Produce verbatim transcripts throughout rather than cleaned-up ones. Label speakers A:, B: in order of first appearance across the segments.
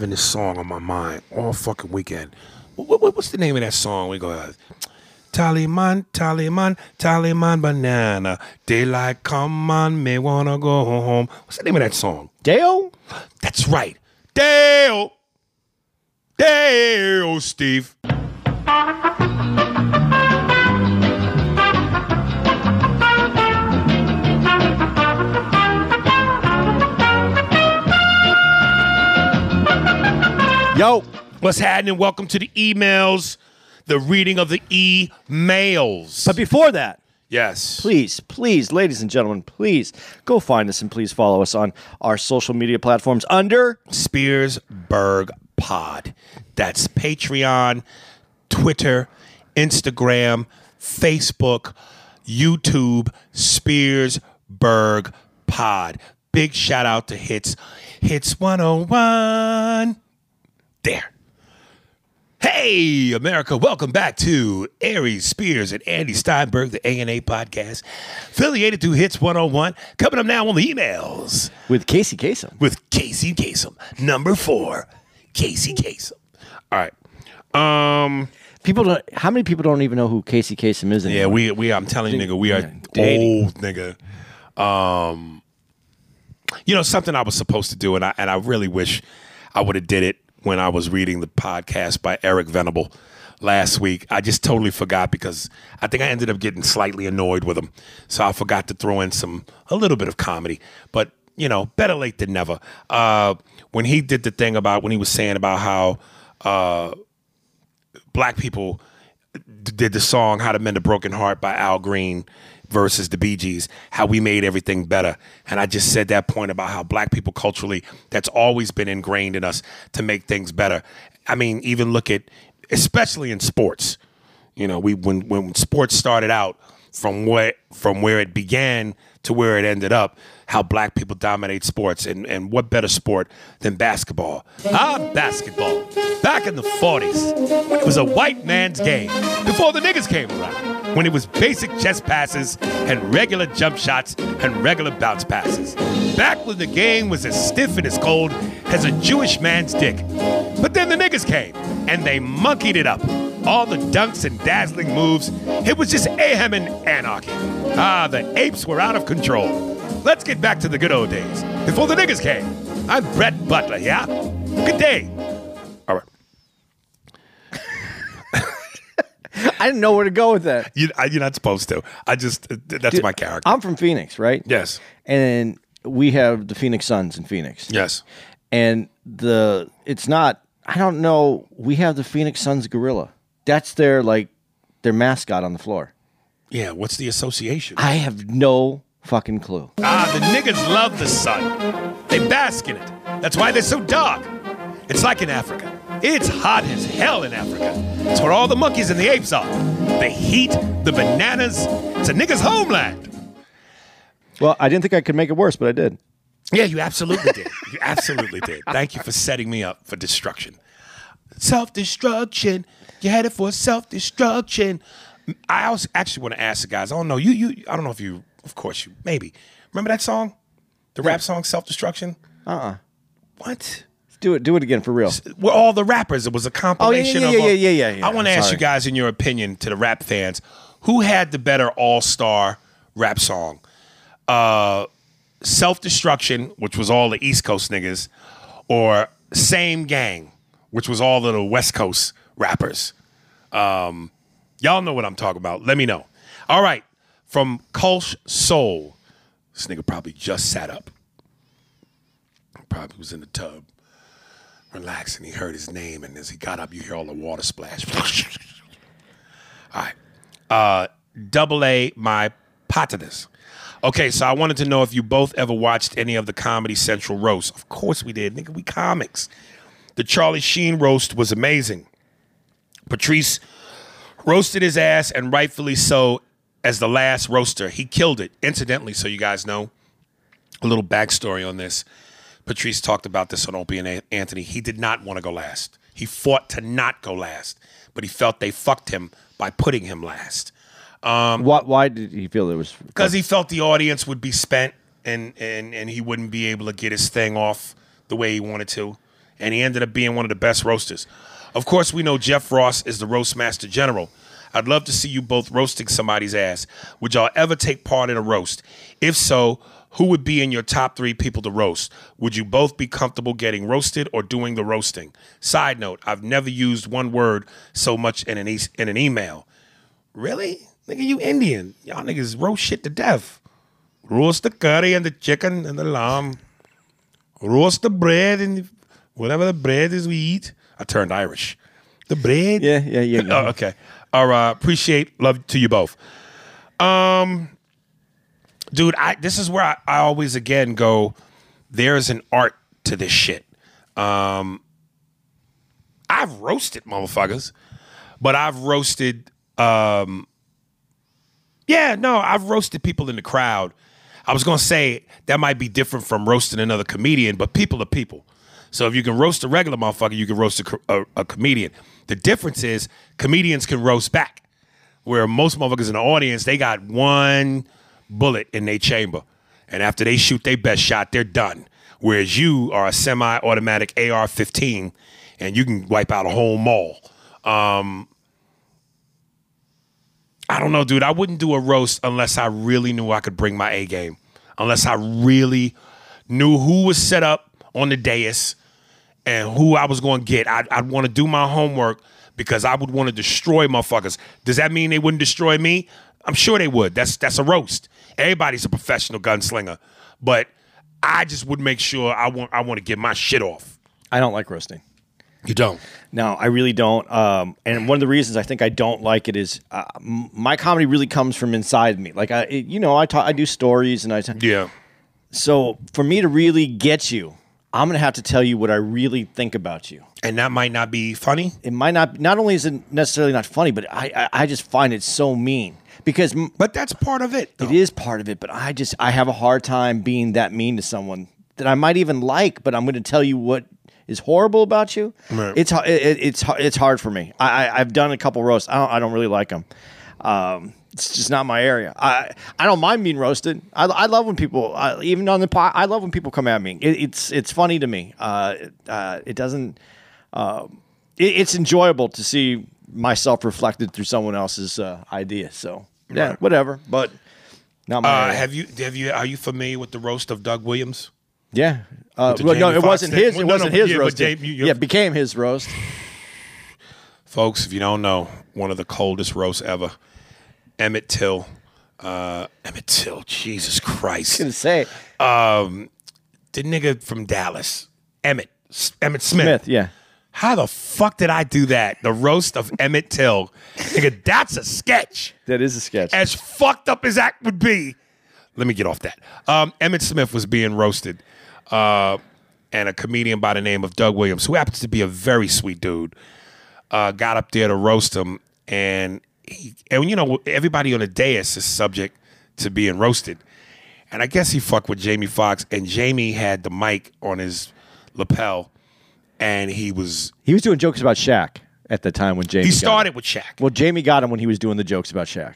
A: having this song on my mind all fucking weekend. What, what, what's the name of that song? We go, uh, Tallyman, Tallyman, Tallyman banana. Daylight come on, me wanna go home. What's the name of that song?
B: Dale?
A: That's right. Dale. Dale, Steve.
B: Yo.
A: What's happening? Welcome to the emails, the reading of the emails.
B: But before that,
A: yes.
B: please, please, ladies and gentlemen, please go find us and please follow us on our social media platforms under
A: Spearsburg Pod. That's Patreon, Twitter, Instagram, Facebook, YouTube, Spearsburg Pod. Big shout out to Hits, Hits one oh one. There. Hey, America, welcome back to Aries Spears and Andy Steinberg, the A N A podcast, affiliated to Hits one oh one. Coming up now on the emails.
B: with Casey Kasem.
A: With Casey Kasem. Number four, Casey Kasem. All right. Um,
B: People don't. How many people don't even know who Casey Kasem is anymore?
A: yeah, we we. I'm telling you, nigga, we are
B: Yeah, dating.
A: old, nigga. Um, you know something I was supposed to do, and I and I really wish I would have did it when I was reading the podcast by Eric Venable last week. I just totally forgot because I think I ended up getting slightly annoyed with him, so I forgot to throw in some a little bit of comedy. But you know, better late than never. Uh, when he did the thing about when he was saying about how. Uh, Black people d- did the song How to Mend a Broken Heart by Al Green versus the Bee Gees, how we made everything better. And I just said that point about how black people culturally, that's always been ingrained in us to make things better. I mean, even look at, especially in sports, you know, we when when sports started out from where, from where it began to where it ended up, how black people dominate sports. And, and what better sport than basketball? Ah, basketball. Back in the forties, when it was a white man's game, before the niggas came around, when it was basic chest passes and regular jump shots and regular bounce passes. Back when the game was as stiff and as cold as a Jewish man's dick. But then the niggas came, and they monkeyed it up. All the dunks and dazzling moves, it was just mayhem and anarchy. Ah, the apes were out of control. Let's get back to the good old days, before the niggas came. I'm Brett Butler, yeah? Good day. All right.
B: I didn't know where to go with that.
A: You, I, you're not supposed to. I just, that's
B: Dude,
A: my character.
B: I'm from Phoenix, right?
A: Yes.
B: And we have the Phoenix Suns in Phoenix.
A: Yes.
B: And the it's not. I don't know. We have the Phoenix Suns gorilla. That's their like their mascot on the floor.
A: Yeah, what's the association?
B: I have no fucking clue.
A: Ah, the niggas love the sun. They bask in it. That's why they're so dark. It's like in Africa. It's hot as hell in Africa. It's where all the monkeys and the apes are. The heat, the bananas. It's a nigga's homeland.
B: Well, I didn't think I could make it worse, but I did.
A: Yeah, you absolutely did. You absolutely did. Thank you for setting me up for destruction. Self-destruction. You're headed for self-destruction. I also actually want to ask the guys. I don't know. You, you. I don't know if you. Of course, you. Maybe. Remember that song, the rap song, "Self-Destruction."
B: Uh. Uh-uh.
A: What?
B: Do it. Do it again for real.
A: We're all the rappers. It was a compilation
B: Oh, yeah, yeah,
A: of.
B: yeah, yeah, yeah, yeah.
A: I want to ask
B: Sorry.
A: you guys, in your opinion, to the rap fans, who had the better all-star rap song? Uh, "Self-Destruction," which was all the East Coast niggas, or "Same Gang," which was all of the West Coast rappers. Um, y'all know what I'm talking about. Let me know. All right. From Kulsh Soul. This nigga probably just sat up. Probably was in the tub, relaxing. He heard his name, and as he got up, you hear all the water splash. All right. Uh, double A, my patitas. Okay, so I wanted to know if you both ever watched any of the Comedy Central roasts. Of course we did. Nigga, we comics. The Charlie Sheen roast was amazing. Patrice roasted his ass, and rightfully so, as the last roaster. He killed it. Incidentally, so you guys know, a little backstory on this. Patrice talked about this on Opie and Anthony. He did not want to go last. He fought to not go last, but he felt they fucked him by putting him last. Um,
B: why, why did he feel it was?
A: Because he felt the audience would be spent, and, and, and he wouldn't be able to get his thing off the way he wanted to. and he ended up being one of the best roasters. Of course, we know Jeff Ross is the roast master general. I'd love to see you both roasting somebody's ass. Would y'all ever take part in a roast? If so, who would be in your top three people to roast? Would you both be comfortable getting roasted or doing the roasting? Side note, I've never used one word so much in an, e- in an email. Really? Nigga, you Indian. Y'all niggas roast shit to death. Roast the curry and the chicken and the lamb. Roast the bread and whatever the bread is we eat. I turned Irish. The bread.
B: Yeah, yeah, yeah.
A: Oh, okay. All right. Appreciate, love to you both. Um, dude, I this is where I, I always again go. There's an art to this shit. Um, I've roasted motherfuckers, but I've roasted. Um, yeah, no, I've roasted people in the crowd. I was gonna say that might be different from roasting another comedian, but people are people. So if you can roast a regular motherfucker, you can roast a, a, a comedian. The difference is comedians can roast back, where most motherfuckers in the audience, they got one bullet in their chamber. And after they shoot their best shot, they're done. Whereas you are a semi-automatic A R fifteen, and you can wipe out a whole mall. Um, I don't know, dude. I wouldn't do a roast unless I really knew I could bring my A game. Unless I really knew who was set up on the dais and who I was going to get. I'd, I'd want to do my homework because I would want to destroy motherfuckers. Does that mean they wouldn't destroy me? I'm sure they would. That's that's a roast. Everybody's a professional gunslinger. But I just would make sure I want I want to get my shit off.
B: I don't like roasting.
A: You don't?
B: No, I really don't. Um, and one of the reasons I think I don't like it is uh, m- my comedy really comes from inside me. Like, I, it, you know, I talk, I do stories and I talk.
A: Yeah.
B: So for me to really get you, I'm going to have to tell you what I really think about you.
A: And that might not be funny?
B: It might not, not only is it necessarily not funny, but I, I, I just find it so mean. Because m-
A: But that's part of it, though.
B: It is part of it, but I just, I have a hard time being that mean to someone that I might even like, but I'm going to tell you what is horrible about you.
A: Right.
B: It's, it, it's, it's hard for me. I, I, I've done a couple roasts. I don't, I don't really like them. Um, It's just not my area. I I don't mind being roasted. I, I love when people, uh, even on the pod, I love when people come at me. It, it's it's funny to me. Uh, uh, it doesn't. Uh, it, it's enjoyable to see myself reflected through someone else's uh, idea. So yeah,
A: Right.
B: whatever. But not my
A: Uh,
B: area.
A: have you have you are you familiar with the roast of Doug Williams?
B: Yeah. Uh,
A: the
B: well, no,
A: Jamie
B: it
A: Foxx
B: wasn't
A: thing?
B: his.
A: Well,
B: It
A: no,
B: wasn't
A: no,
B: his
A: yeah, but
B: roast.
A: Jamie, you- you-
B: yeah, it became his roast.
A: Folks, if you don't know, one of the coldest roasts ever. Emmett Till. Uh, Emmett Till, Jesus Christ.
B: I was gonna say
A: Um, the nigga from Dallas, Emmett, Emmett Smith.
B: Smith. Yeah.
A: How the fuck did I do that? The roast of Emmett Till. Nigga, that's a sketch.
B: That is a sketch.
A: As fucked up as that would be. Let me get off that. Um, Emmett Smith was being roasted. Uh, and a comedian by the name of Doug Williams, who happens to be a very sweet dude, uh, got up there to roast him. And, he, and you know, everybody on the dais is subject to being roasted. And I guess he fucked with Jamie Foxx. And Jamie had the mic on his lapel. And he was...
B: He was doing jokes about Shaq at the time when Jamie
A: He
B: got
A: started
B: him.
A: with Shaq.
B: Well, Jamie got him when he was doing the jokes about Shaq.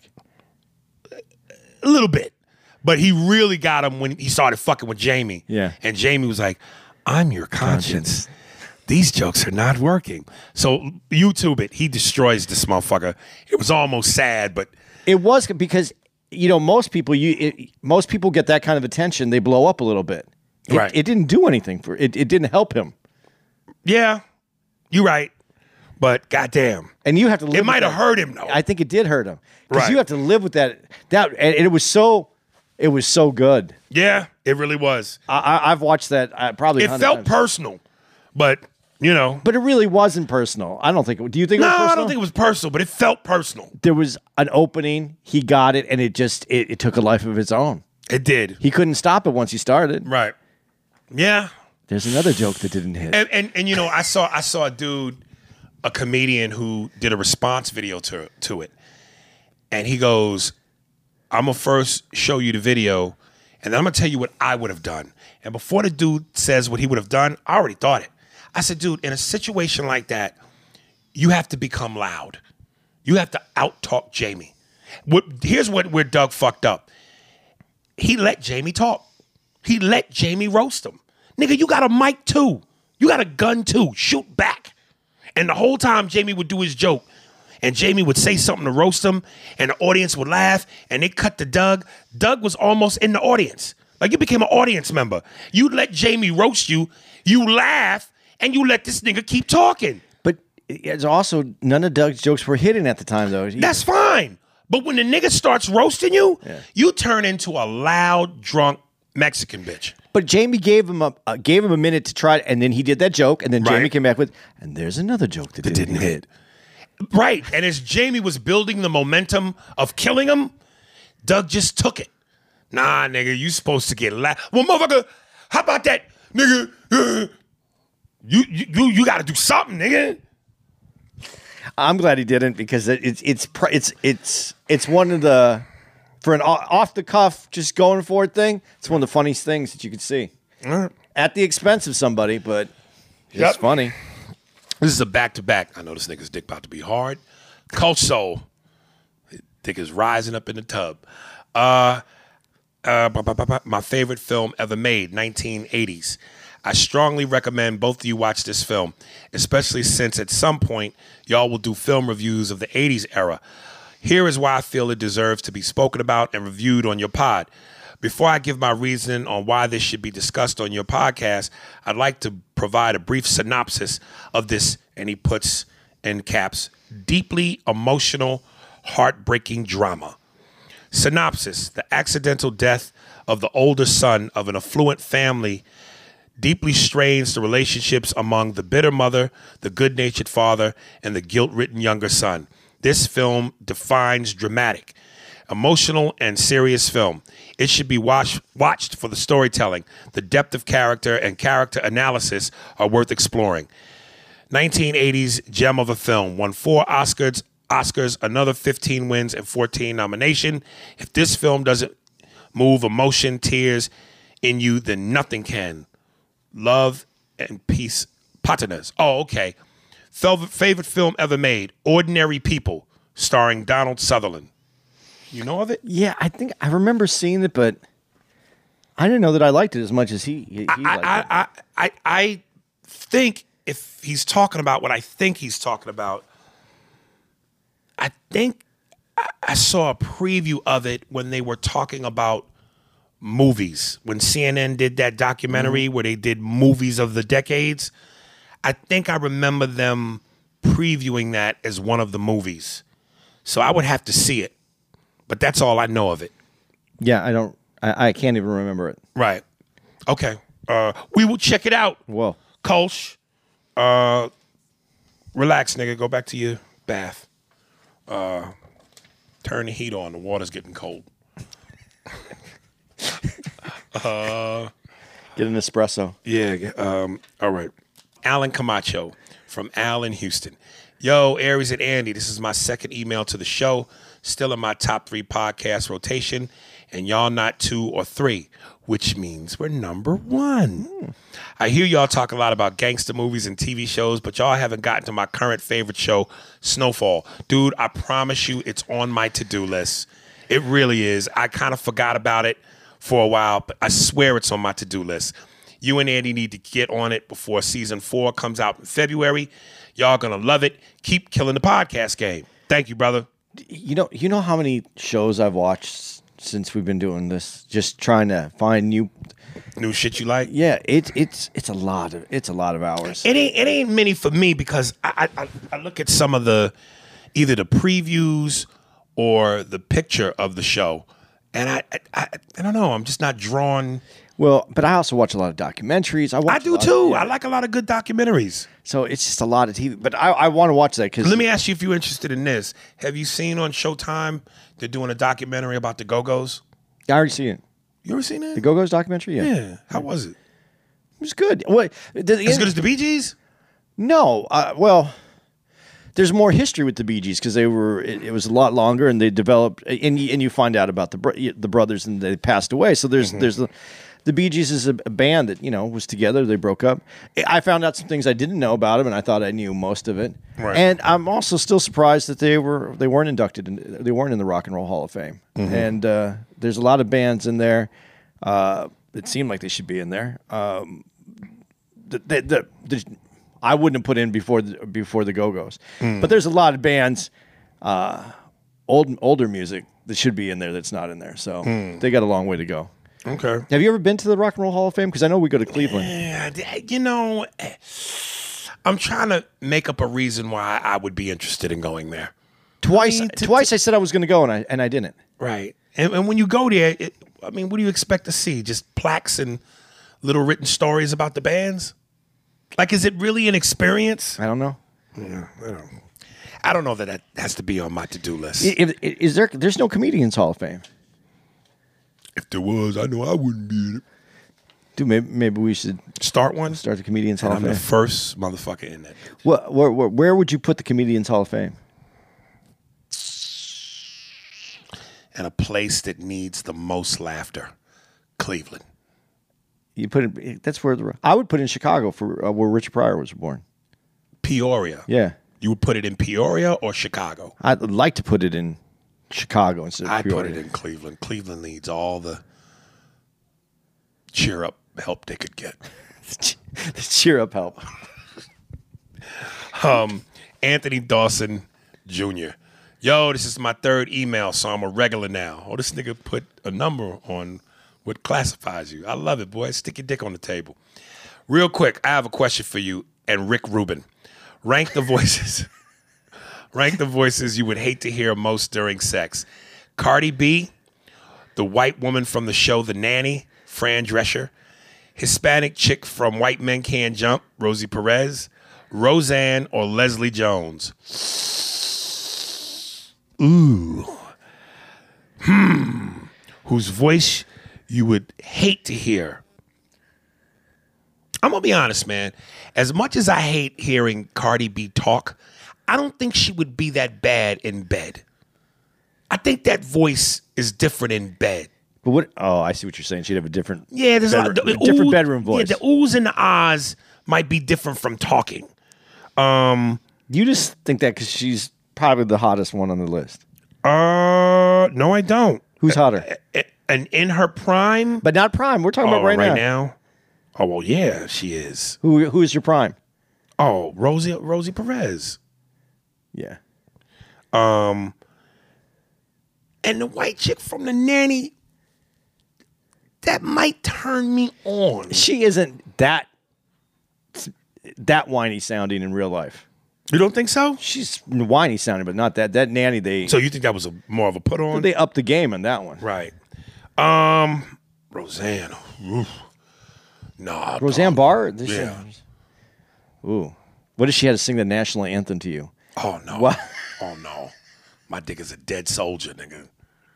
A: A little bit. But he really got him when he started fucking with Jamie.
B: Yeah.
A: And Jamie was like, I'm your conscience. These jokes are not working. So YouTube it. He destroys this motherfucker. It was almost sad, but...
B: It was because, you know, most people you it, most people get that kind of attention, they blow up a little bit. It,
A: Right.
B: It didn't do anything for it. It didn't help him.
A: Yeah, you're right. But goddamn.
B: And you have to live
A: It
B: with
A: might have
B: that.
A: hurt him, though.
B: I think it did hurt him. Because
A: Right.
B: you have to live with that. That and it was so it was so good.
A: Yeah, it really was.
B: I, I, I've watched that uh, probably.
A: It
B: a hundred
A: felt
B: times.
A: personal, but, you know.
B: But it really wasn't personal. I don't think. It, do you think?
A: No,
B: it was personal?
A: I don't think it was personal, but it felt personal.
B: There was an opening. He got it, and it just it, it took a life of its own.
A: It did.
B: He couldn't stop it once he started.
A: Right. Yeah.
B: There's another joke that didn't hit.
A: And, and and you know, I saw I saw a dude, a comedian who did a response video to to it, and he goes, "I'm gonna first show you the video, and then I'm gonna tell you what I would have done." And before the dude says what he would have done, I already thought it. I said, "Dude, in a situation like that, you have to become loud. You have to out talk Jamie." What here's what where Doug fucked up. He let Jamie talk. He let Jamie roast him. Nigga, you got a mic too. You got a gun too. Shoot back. And the whole time Jamie would do his joke, and Jamie would say something to roast him, and the audience would laugh, and they cut to Doug. Doug was almost in the audience. Like, you became an audience member. You let Jamie roast you, you laugh, and you let this nigga keep talking.
B: But it's also, none of Doug's jokes were hitting at the time, though. He,
A: That's fine. But when the nigga starts roasting you, yeah. you turn into a loud, drunk Mexican bitch.
B: But Jamie gave him a uh, gave him a minute to try it, and then he did that joke, and then Jamie right. came back with, and there's another joke that, that didn't, didn't hit.
A: hit. Right. And as Jamie was building the momentum of killing him, Doug just took it. Nah, nigga, you supposed to get laughed. Well, motherfucker, how about that, nigga? Uh, you you you got to do something, nigga.
B: I'm glad he didn't, because it, it's it's it's it's it's one of the. For an off the cuff, just going for it thing, it's one of the funniest things that you could see. Right. At the expense of somebody, but it's yep. funny.
A: This is a back to back. I know this nigga's dick about to be hard. Coach Soul, dick is rising up in the tub. Uh, uh, my favorite film ever made, nineteen eighties. I strongly recommend both of you watch this film, especially since at some point y'all will do film reviews of the eighties era. Here is why I feel it deserves to be spoken about and reviewed on your pod. Before I give my reasoning on why this should be discussed on your podcast, I'd like to provide a brief synopsis of this, and he puts in caps, deeply emotional, heartbreaking drama. Synopsis: the accidental death of the older son of an affluent family deeply strains the relationships among the bitter mother, the good-natured father, and the guilt-ridden younger son. This film defines dramatic, emotional, and serious film. It should be watched watched for the storytelling. The depth of character and character analysis are worth exploring. nineteen eighties gem of a film. Won four Oscars, Oscars, another fifteen wins and fourteen nominations. If this film doesn't move emotion, tears in you, then nothing can. Love and peace. Patinas. Oh, okay. Favorite film ever made, Ordinary People, starring Donald Sutherland. You know of it?
B: Yeah, I think I remember seeing it, but I didn't know that I liked it as much as he, he, he
A: I,
B: liked
A: I,
B: it.
A: I, I, I think if he's talking about what I think he's talking about, I think I, I saw a preview of it when they were talking about movies, when C N N did that documentary mm-hmm. where they did movies of the decades. I think I remember them previewing that as one of the movies. So I would have to see it. But that's all I know of it.
B: Yeah, I don't, I, I can't even remember it.
A: Right. Okay. Uh, we will check it out.
B: Whoa.
A: Kolsch, uh, relax, nigga. Go back to your bath. Uh, turn the heat on. The water's getting cold. uh,
B: Get an espresso.
A: Yeah. Um, all right. Alan Camacho from Al in Houston. Yo, Aries and Andy, this is my second email to the show. Still in my top three podcast rotation, and y'all not two or three, which means we're number one. Mm. I hear y'all talk a lot about gangster movies and T V shows, but y'all haven't gotten to my current favorite show, Snowfall. Dude, I promise you it's on my to-do list. It really is. I kind of forgot about it for a while, but I swear it's on my to-do list. You and Andy need to get on it before season four comes out in February. Y'all gonna love it. Keep killing the podcast game. Thank you, brother.
B: You know, you know how many shows I've watched since we've been doing this, just trying to find new
A: new shit you like.
B: Yeah, it's it's it's a lot of it's a lot of hours.
A: It ain't it ain't many for me because I I, I look at some of the either the previews or the picture of the show, and I I, I don't know. I'm just not drawn.
B: Well, but I also watch a lot of documentaries. I watch
A: I do too. Of, yeah. I like a lot of good documentaries.
B: So it's just a lot of T V. But I, I want to watch that because.
A: Let me ask you if you're interested in this. Have you seen on Showtime they're doing a documentary about the Go-Go's?
B: I already seen it.
A: You ever seen it?
B: The Go-Go's documentary? Yeah.
A: Yeah. How was it?
B: It was good. What? The,
A: as good as the Bee Gees?
B: No. Uh, well, there's more history with the Bee Gees because they were. It, it was a lot longer, and they developed. And you, and you find out about the the brothers, and they passed away. So there's mm-hmm. there's the. The Bee Gees is a band that, you know, was together. They broke up. I found out some things I didn't know about them, and I thought I knew most of it. Right. And I'm also still surprised that they were they weren't inducted. In, they weren't in the Rock and Roll Hall of Fame. Mm-hmm. And uh, there's a lot of bands in there uh, that seem like they should be in there. Um, the, the, the, the I wouldn't have put in before the, before the Go-Go's. Mm. But there's a lot of bands, uh, old older music that should be in there that's not in there. So mm. they got a long way to go.
A: Okay.
B: Have you ever been to the Rock and Roll Hall of Fame? Because I know we go to Cleveland.
A: Yeah, you know, I'm trying to make up a reason why I would be interested in going there.
B: Twice,
A: I mean, to,
B: twice I said I was going to go, and I and I didn't.
A: Right. And, and when you go there, it, I mean, what do you expect to see? Just plaques and little written stories about the bands? Like, is it really an experience?
B: I don't know.
A: Yeah, I don't know. I don't know that that has to be on my to-do list.
B: Is, is there? There's no Comedians Hall of Fame.
A: If there was, I know I wouldn't be in it.
B: Dude, maybe, maybe we should
A: start one.
B: Start the Comedians Hall
A: and
B: of
A: I'm
B: Fame.
A: the first motherfucker in that.
B: What? Where, where, where would you put the Comedians Hall of Fame?
A: In a place that needs the most laughter, Cleveland.
B: You put it. That's where the. I would put it in Chicago for uh, where Richard Pryor was born.
A: Peoria.
B: Yeah.
A: You would put it in Peoria or Chicago?
B: I'd like to put it in Chicago instead of
A: I'd
B: Peoria.
A: put it in Cleveland. Cleveland needs all the cheer up help they could get.
B: The cheer up help.
A: um, Anthony Dawson Junior Yo, this is my third email, so I'm a regular now. Oh, this nigga put a number on what classifies you. I love it, boy. Stick your dick on the table. Real quick, I have a question for you and Rick Rubin. Rank the voices. Rank the voices you would hate to hear most during sex. Cardi B, the white woman from the show The Nanny, Fran Drescher, Hispanic chick from White Men Can't Jump, Rosie Perez, Roseanne, or Leslie Jones. Ooh. Hmm. Whose voice you would hate to hear. I'm going to be honest, man. As much as I hate hearing Cardi B talk, I don't think she would be that bad in bed. I think that voice is different in bed.
B: But what? Oh, I see what you're saying. She'd have a different,
A: yeah, there's
B: bedroom,
A: a, the,
B: a different
A: ooh,
B: bedroom voice.
A: Yeah, the oohs and the ahs might be different from talking. Um,
B: you just think that because she's probably the hottest one on the list.
A: Uh, no, I don't.
B: Who's hotter?
A: Uh, and in her prime,
B: but not prime. We're talking
A: oh,
B: about right,
A: right
B: now.
A: now. Oh well, yeah, she is.
B: Who who is your prime?
A: Oh, Rosie Rosie Perez.
B: Yeah.
A: Um. And the white chick from The Nanny, that might turn me on.
B: She isn't that that whiny sounding in real life.
A: You don't think so?
B: She's whiny sounding, but not that. That Nanny, they.
A: So you think that was a more of a put on?
B: They upped the game on that one.
A: Right. Um, Roseanne. Oof. Nah.
B: Roseanne Barr? This
A: Yeah.
B: She, ooh. What if she had to sing the national anthem to you?
A: Oh, no.
B: What?
A: Oh, no. My dick is a dead soldier, nigga.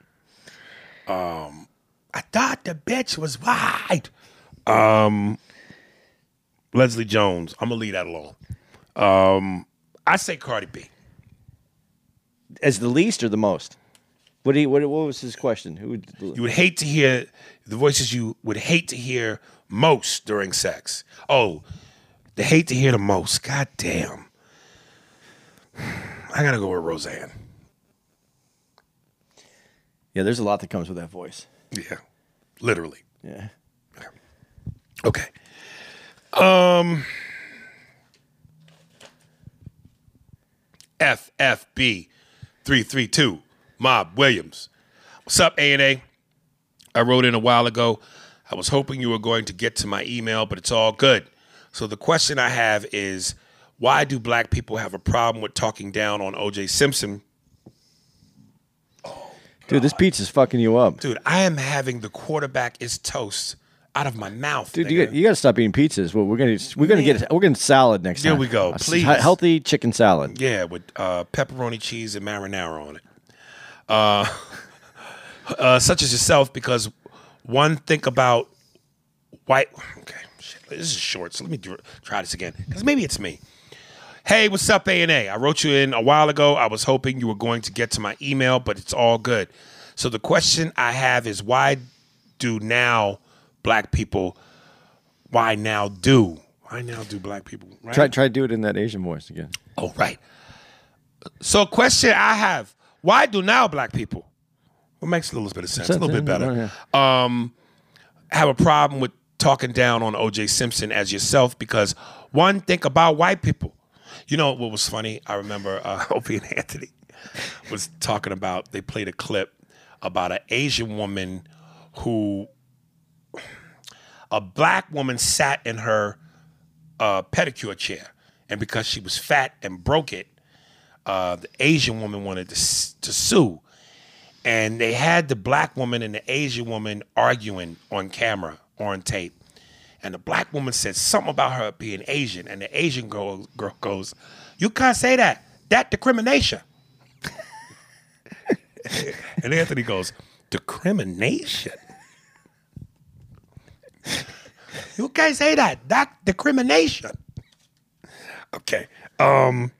A: Um, I thought the bitch was white. Um, Leslie Jones. I'm going to leave that alone. Um, I say Cardi B.
B: As the least or the most? What, do you, what, what was his question? Who would,
A: you would hate to hear the voices you would hate to hear most during sex. Oh, the hate to hear the most. God damn. I got to go with Roseanne.
B: Yeah, there's a lot that comes with that voice.
A: Yeah, literally.
B: Yeah.
A: Okay. Um, F F B three three two, Mob Williams. What's up, A and A? I wrote in a while ago. I was hoping you were going to get to my email, but it's all good. So the question I have is, why do black people have a problem with talking down on O J Simpson? Oh,
B: dude, this pizza's fucking you up.
A: Dude, I am having the quarterback is toast out of my mouth.
B: Dude, you got, you got to stop eating pizzas. Well, we're gonna we're gonna
A: Man.
B: get we're gonna salad next
A: There
B: time.
A: we go.
B: Uh,
A: Please.
B: healthy chicken salad.
A: Yeah, with uh, pepperoni, cheese, and marinara on it. Uh, uh, such as yourself, because one, think about white. Okay, shit, this is short, so let me do, try this again, because maybe it's me. Hey, what's up, A and A? I wrote you in a while ago. I was hoping you were going to get to my email, but it's all good. So the question I have is, why do now black people, why now do, why now do black people, right?
B: Try try to do it in that Asian voice again.
A: Oh, right. So a question I have, why do now black people, what makes a little bit of sense, a little bit better, um, have a problem with talking down on O J Simpson as yourself because, one, think about white people. You know what was funny? I remember uh, Opie and Anthony was talking about, they played a clip about an Asian woman who, a black woman sat in her uh, pedicure chair. And because she was fat and broke it, uh, the Asian woman wanted to, to sue. And they had the black woman and the Asian woman arguing on camera or on tape. And the black woman said something about her being Asian. And the Asian girl, girl goes, "You can't say that. That discrimination." And Anthony goes, "Discrimination? You can't say that. That discrimination." Okay. Um,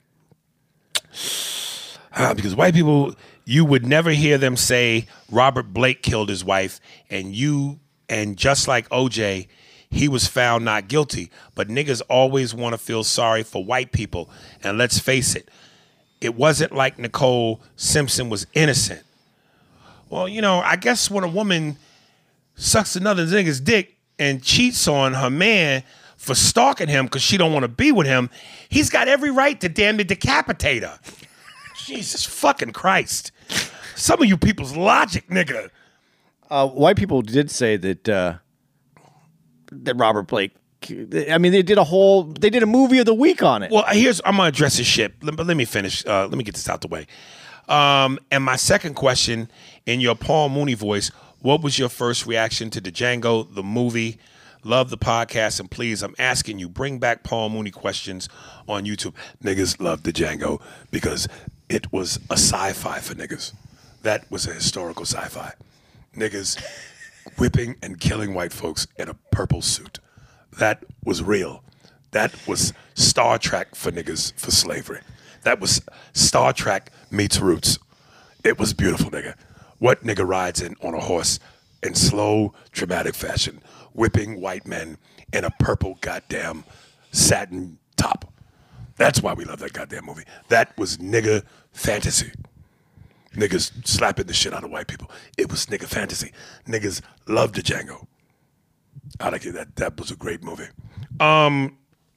A: uh, because white people, you would never hear them say Robert Blake killed his wife, and you, and just like O J, he was found not guilty. But niggas always want to feel sorry for white people. And let's face it, it wasn't like Nicole Simpson was innocent. Well, you know, I guess when a woman sucks another nigga's dick and cheats on her man for stalking him because she don't want to be with him, he's got every right to damn near decapitate her. Jesus fucking Christ. Some of you people's logic, nigga.
B: Uh, white people did say that uh, that Robert Blake, I mean, they did a whole, they did a movie of the week on it.
A: Well, here's, I'm going to address this shit, but let, let me finish. Uh, let me get this out the way. Um, and my second question, in your Paul Mooney voice, what was your first reaction to the Django, the movie? Love the podcast, and please, I'm asking you, bring back Paul Mooney questions on YouTube. Niggas love the Django because it was a sci-fi for niggas. That was a historical sci-fi. Niggas whipping and killing white folks in a purple suit. That was real. That was Star Trek for niggas for slavery. That was Star Trek meets Roots. It was beautiful, nigga. What nigga rides in on a horse in slow, dramatic fashion, whipping white men in a purple goddamn satin top? That's why we love that goddamn movie. That was nigga fantasy. Niggas slapping the shit out of white people. It was nigga fantasy. Niggas loved the Django. I like it. That that was a great movie. Um,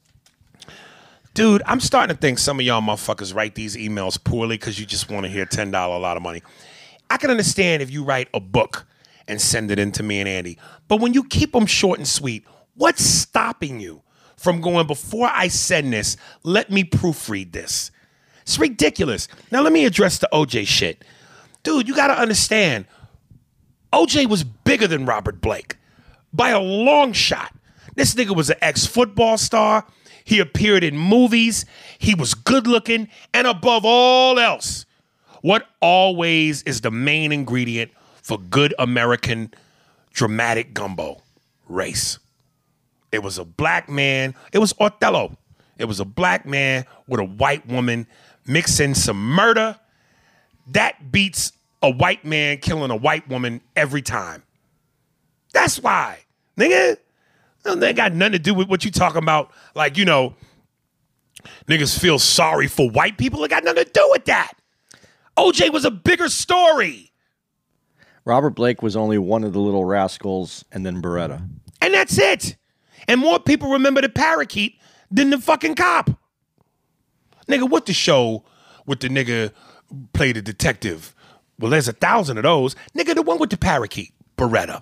A: dude, I'm starting to think some of y'all motherfuckers write these emails poorly because you just want to hear ten dollars a lot of money. I can understand if you write a book and send it in to me and Andy, but when you keep them short and sweet, what's stopping you from going, before I send this, let me proofread this? It's ridiculous. Now let me address the O J shit. Dude, you got to understand, O J was bigger than Robert Blake by a long shot. This nigga was an ex-football star. He appeared in movies. He was good looking. And above all else, what always is the main ingredient for good American dramatic gumbo? Race. It was a black man. It was Othello. It was a black man with a white woman. Mix in some murder. That beats a white man killing a white woman every time. That's why. Nigga, they got nothing to do with what you talking about. Like, you know, niggas feel sorry for white people. It got nothing to do with that. O J was a bigger story.
B: Robert Blake was only one of the little rascals, and then Beretta.
A: And that's it. And more people remember the parakeet than the fucking cop. Nigga, what the show with the nigga played a detective? Well, there's a thousand of those. Nigga, the one with the parakeet, Beretta.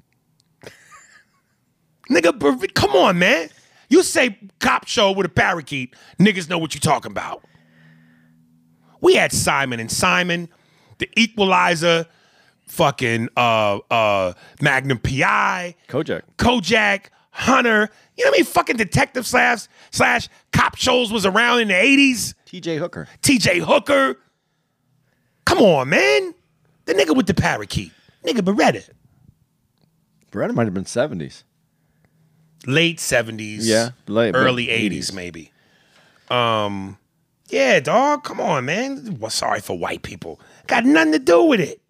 A: Nigga, Ber- come on, man. You say cop show with a parakeet, niggas know what you talking about. We had Simon and Simon, The Equalizer, fucking uh, uh, Magnum P I,
B: Kojak.
A: Kojak, Hunter. You know what I mean? Fucking detective slash slash cop shows was around in the eighties.
B: T J Hooker.
A: T J Hooker. Come on, man. The nigga with the parakeet. Nigga Beretta.
B: Beretta might have been seventies.
A: Late seventies.
B: Yeah. Late,
A: early eighties, maybe. Um, yeah, dog. Come on, man. Well, sorry for white people. Got nothing to do with it.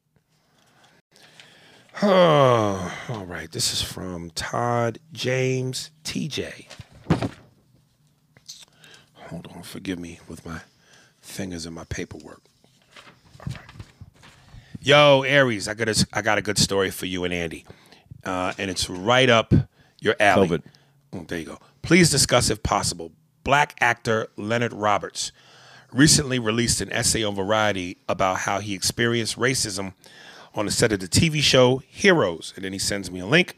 A: Oh, all right. This is from Todd James T J. Hold on. Forgive me with my fingers in my paperwork. All right. Yo, Aries, I got a, I got a good story for you and Andy. Uh, and it's right up your alley.
B: COVID.
A: Oh, there you go. Please discuss, if possible, black actor Leonard Roberts recently released an essay on Variety about how he experienced racism on the set of the T V show Heroes. And then he sends me a link.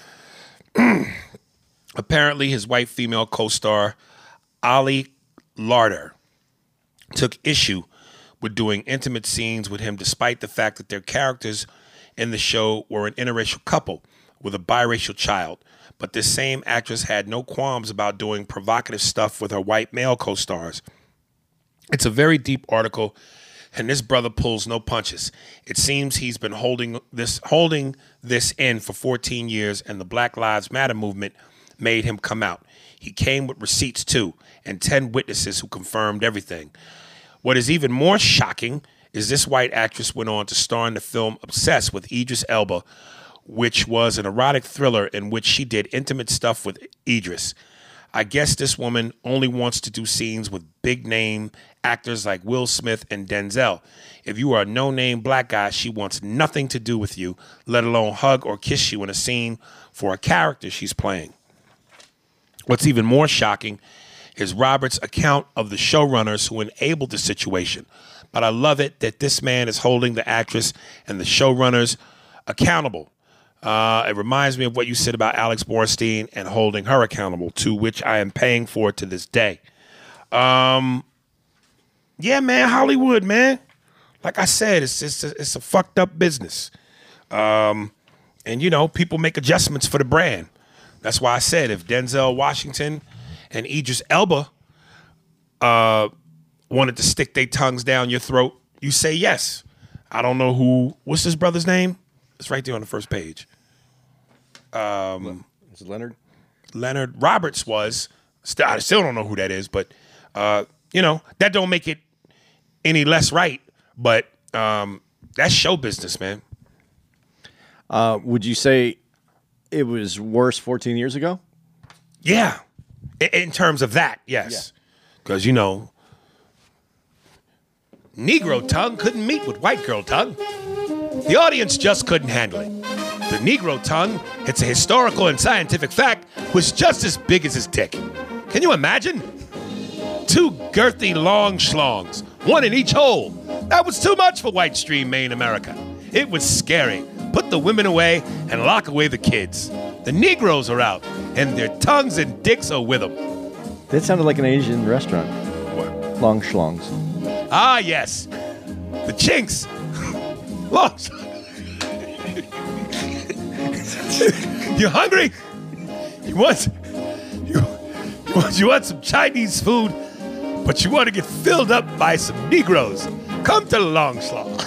A: Apparently, his white female co-star, Ali Larter, took issue with doing intimate scenes with him despite the fact that their characters in the show were an interracial couple with a biracial child. But this same actress had no qualms about doing provocative stuff with her white male co-stars. It's a very deep article, and this brother pulls no punches. It seems he's been holding this holding this in for fourteen years, and the Black Lives Matter movement made him come out. He came with receipts too, and ten witnesses who confirmed everything. What is even more shocking is this white actress went on to star in the film Obsessed with Idris Elba, which was an erotic thriller in which she did intimate stuff with Idris. I guess this woman only wants to do scenes with big-name actors like Will Smith and Denzel. If you are a no-name black guy, she wants nothing to do with you, let alone hug or kiss you in a scene for a character she's playing. What's even more shocking is Roberts' account of the showrunners who enabled the situation. But I love it that this man is holding the actress and the showrunners accountable. Uh, it reminds me of what you said about Alex Borstein and holding her accountable, to which I am paying for to this day. Um, yeah, man, Hollywood, man. Like I said, it's it's a, it's a fucked up business. Um, and, you know, people make adjustments for the brand. That's why I said if Denzel Washington and Idris Elba uh, wanted to stick their tongues down your throat, you say yes. I don't know who. What's his brother's name? It's right there on the first page. Um,
B: is it Leonard?
A: Leonard Roberts was. St- I still don't know who that is, but uh, you know that don't make it any less right. But um, that's show business, man.
B: Uh, would you say it was worse fourteen years ago?
A: Yeah, in, in terms of that, yes, because yeah. you know, Negro tongue couldn't meet with white girl tongue. The audience just couldn't handle it. The Negro tongue, it's a historical and scientific fact, was just as big as his dick. Can you imagine? Two girthy long schlongs, one in each hole. That was too much for white stream Maine America. It was scary. Put the women away and lock away the kids. The Negroes are out, and their tongues and dicks are with them.
B: That sounded like an Asian restaurant.
A: What?
B: Long schlongs.
A: Ah, yes. The Chinks. Long You hungry? You want, you, you want you want some Chinese food, but you want to get filled up by some Negroes. Come to the Long Schlong.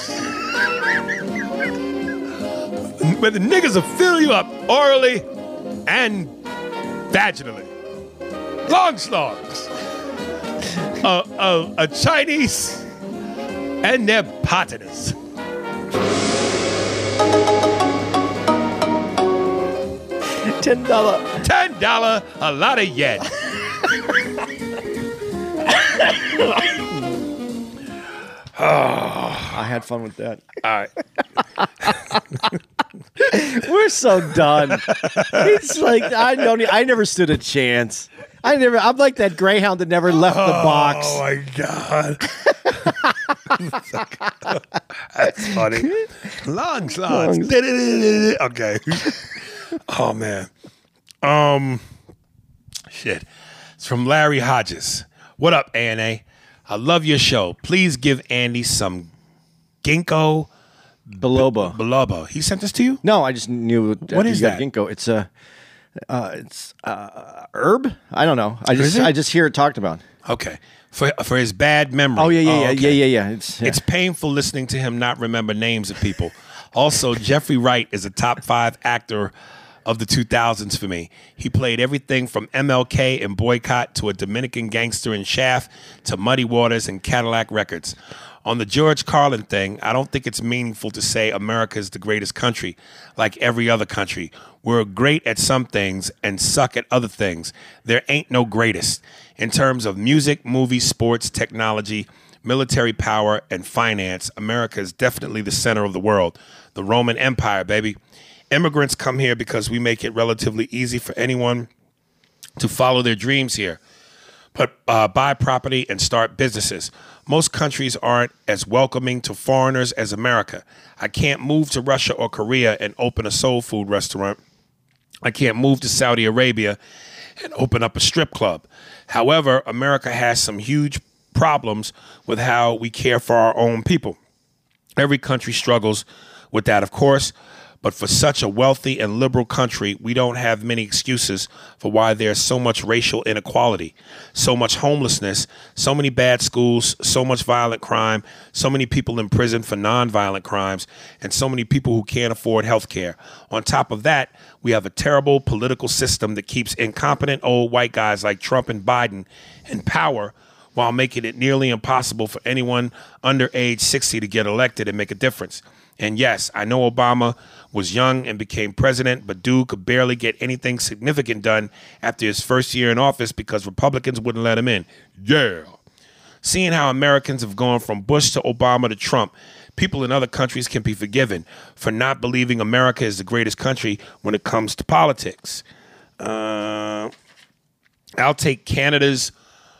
A: Where the niggas will fill you up orally and vaginally. Long Schlongs. A, a, a Chinese and their partners.
B: Ten dollar.
A: Ten dollar, a lot of yen.
B: I had fun with that.
A: All right.
B: We're so done. It's like I don't. I never stood a chance. I never. I'm like that greyhound that never left the box.
A: Oh my god. That's funny. Long slots. Okay. Oh man. Um shit. It's from Larry Hodges. What up, A N A? I love your show. Please give Andy some ginkgo
B: biloba.
A: Biloba. He sent this to you?
B: No, I just knew.
A: What is that?
B: Ginkgo. It's a uh, it's uh, herb. I don't know. I just I just hear it talked about.
A: Okay. For for his bad memory.
B: Oh yeah yeah
A: oh,
B: yeah,
A: okay.
B: yeah yeah yeah. It's yeah.
A: It's painful listening to him not remember names of people. Also, Jeffrey Wright is a top five actor of the two thousands for me. He played everything from M L K in Boycott to a Dominican gangster in Shaft to Muddy Waters and Cadillac Records. On the George Carlin thing, I don't think it's meaningful to say America is the greatest country like every other country. We're great at some things and suck at other things. There ain't no greatest. In terms of music, movies, sports, technology, military power, and finance, America is definitely the center of the world. The Roman Empire, baby. Immigrants come here because we make it relatively easy for anyone to follow their dreams here, but uh, buy property and start businesses. Most countries aren't as welcoming to foreigners as America. I can't move to Russia or Korea and open a soul food restaurant. I can't move to Saudi Arabia and open up a strip club. However, America has some huge problems with how we care for our own people. Every country struggles with that, of course, but for such a wealthy and liberal country, we don't have many excuses for why there's so much racial inequality, so much homelessness, so many bad schools, so much violent crime, so many people in prison for nonviolent crimes, and so many people who can't afford health care. On top of that, we have a terrible political system that keeps incompetent old white guys like Trump and Biden in power while making it nearly impossible for anyone under age sixty to get elected and make a difference. And yes, I know Obama was young and became president, but dude could barely get anything significant done after his first year in office because Republicans wouldn't let him in. Yeah. Seeing how Americans have gone from Bush to Obama to Trump, people in other countries can be forgiven for not believing America is the greatest country when it comes to politics. Uh, I'll take Canada's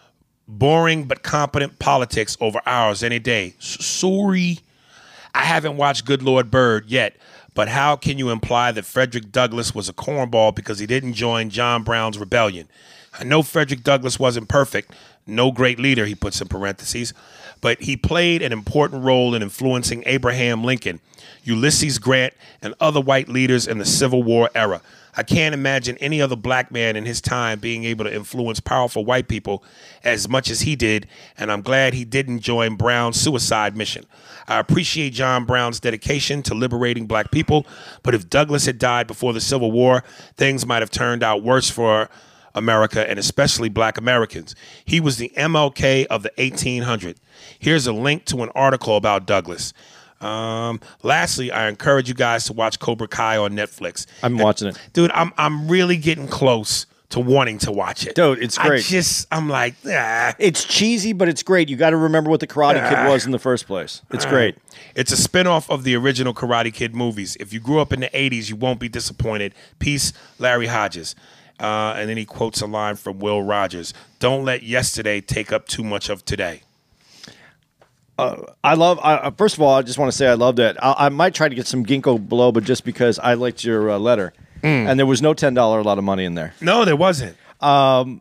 A: boring but competent politics over ours any day. S- sorry. I haven't watched Good Lord Bird yet, but how can you imply that Frederick Douglass was a cornball because he didn't join John Brown's rebellion? I know Frederick Douglass wasn't perfect, no great leader, he puts in parentheses, but he played an important role in influencing Abraham Lincoln, Ulysses Grant, and other white leaders in the Civil War era. I can't imagine any other black man in his time being able to influence powerful white people as much as he did, and I'm glad he didn't join Brown's suicide mission. I appreciate John Brown's dedication to liberating black people, but if Douglass had died before the Civil War, things might have turned out worse for America and especially black Americans. He was the M L K of the eighteen hundreds. Here's a link to an article about Douglass. Um, lastly, I encourage you guys to watch Cobra Kai on Netflix.
B: I'm and, watching it.
A: Dude, I'm I'm really getting close to wanting to watch it.
B: Dude, it's great.
A: I just, I'm like, ah.
B: It's cheesy, but it's great. You got to remember what the Karate ah. Kid was in the first place. It's ah. great.
A: It's a spinoff of the original Karate Kid movies. If you grew up in the eighties, you won't be disappointed. Peace, Larry Hodges. Uh, and then he quotes a line from Will Rogers. Don't let yesterday take up too much of today.
B: Uh, I love, I, first of all, I just want to say I loved it. I, I might try to get some ginkgo biloba just because I liked your uh, letter. Mm. And there was no ten dollars a lot of money in there.
A: No, there wasn't. Um,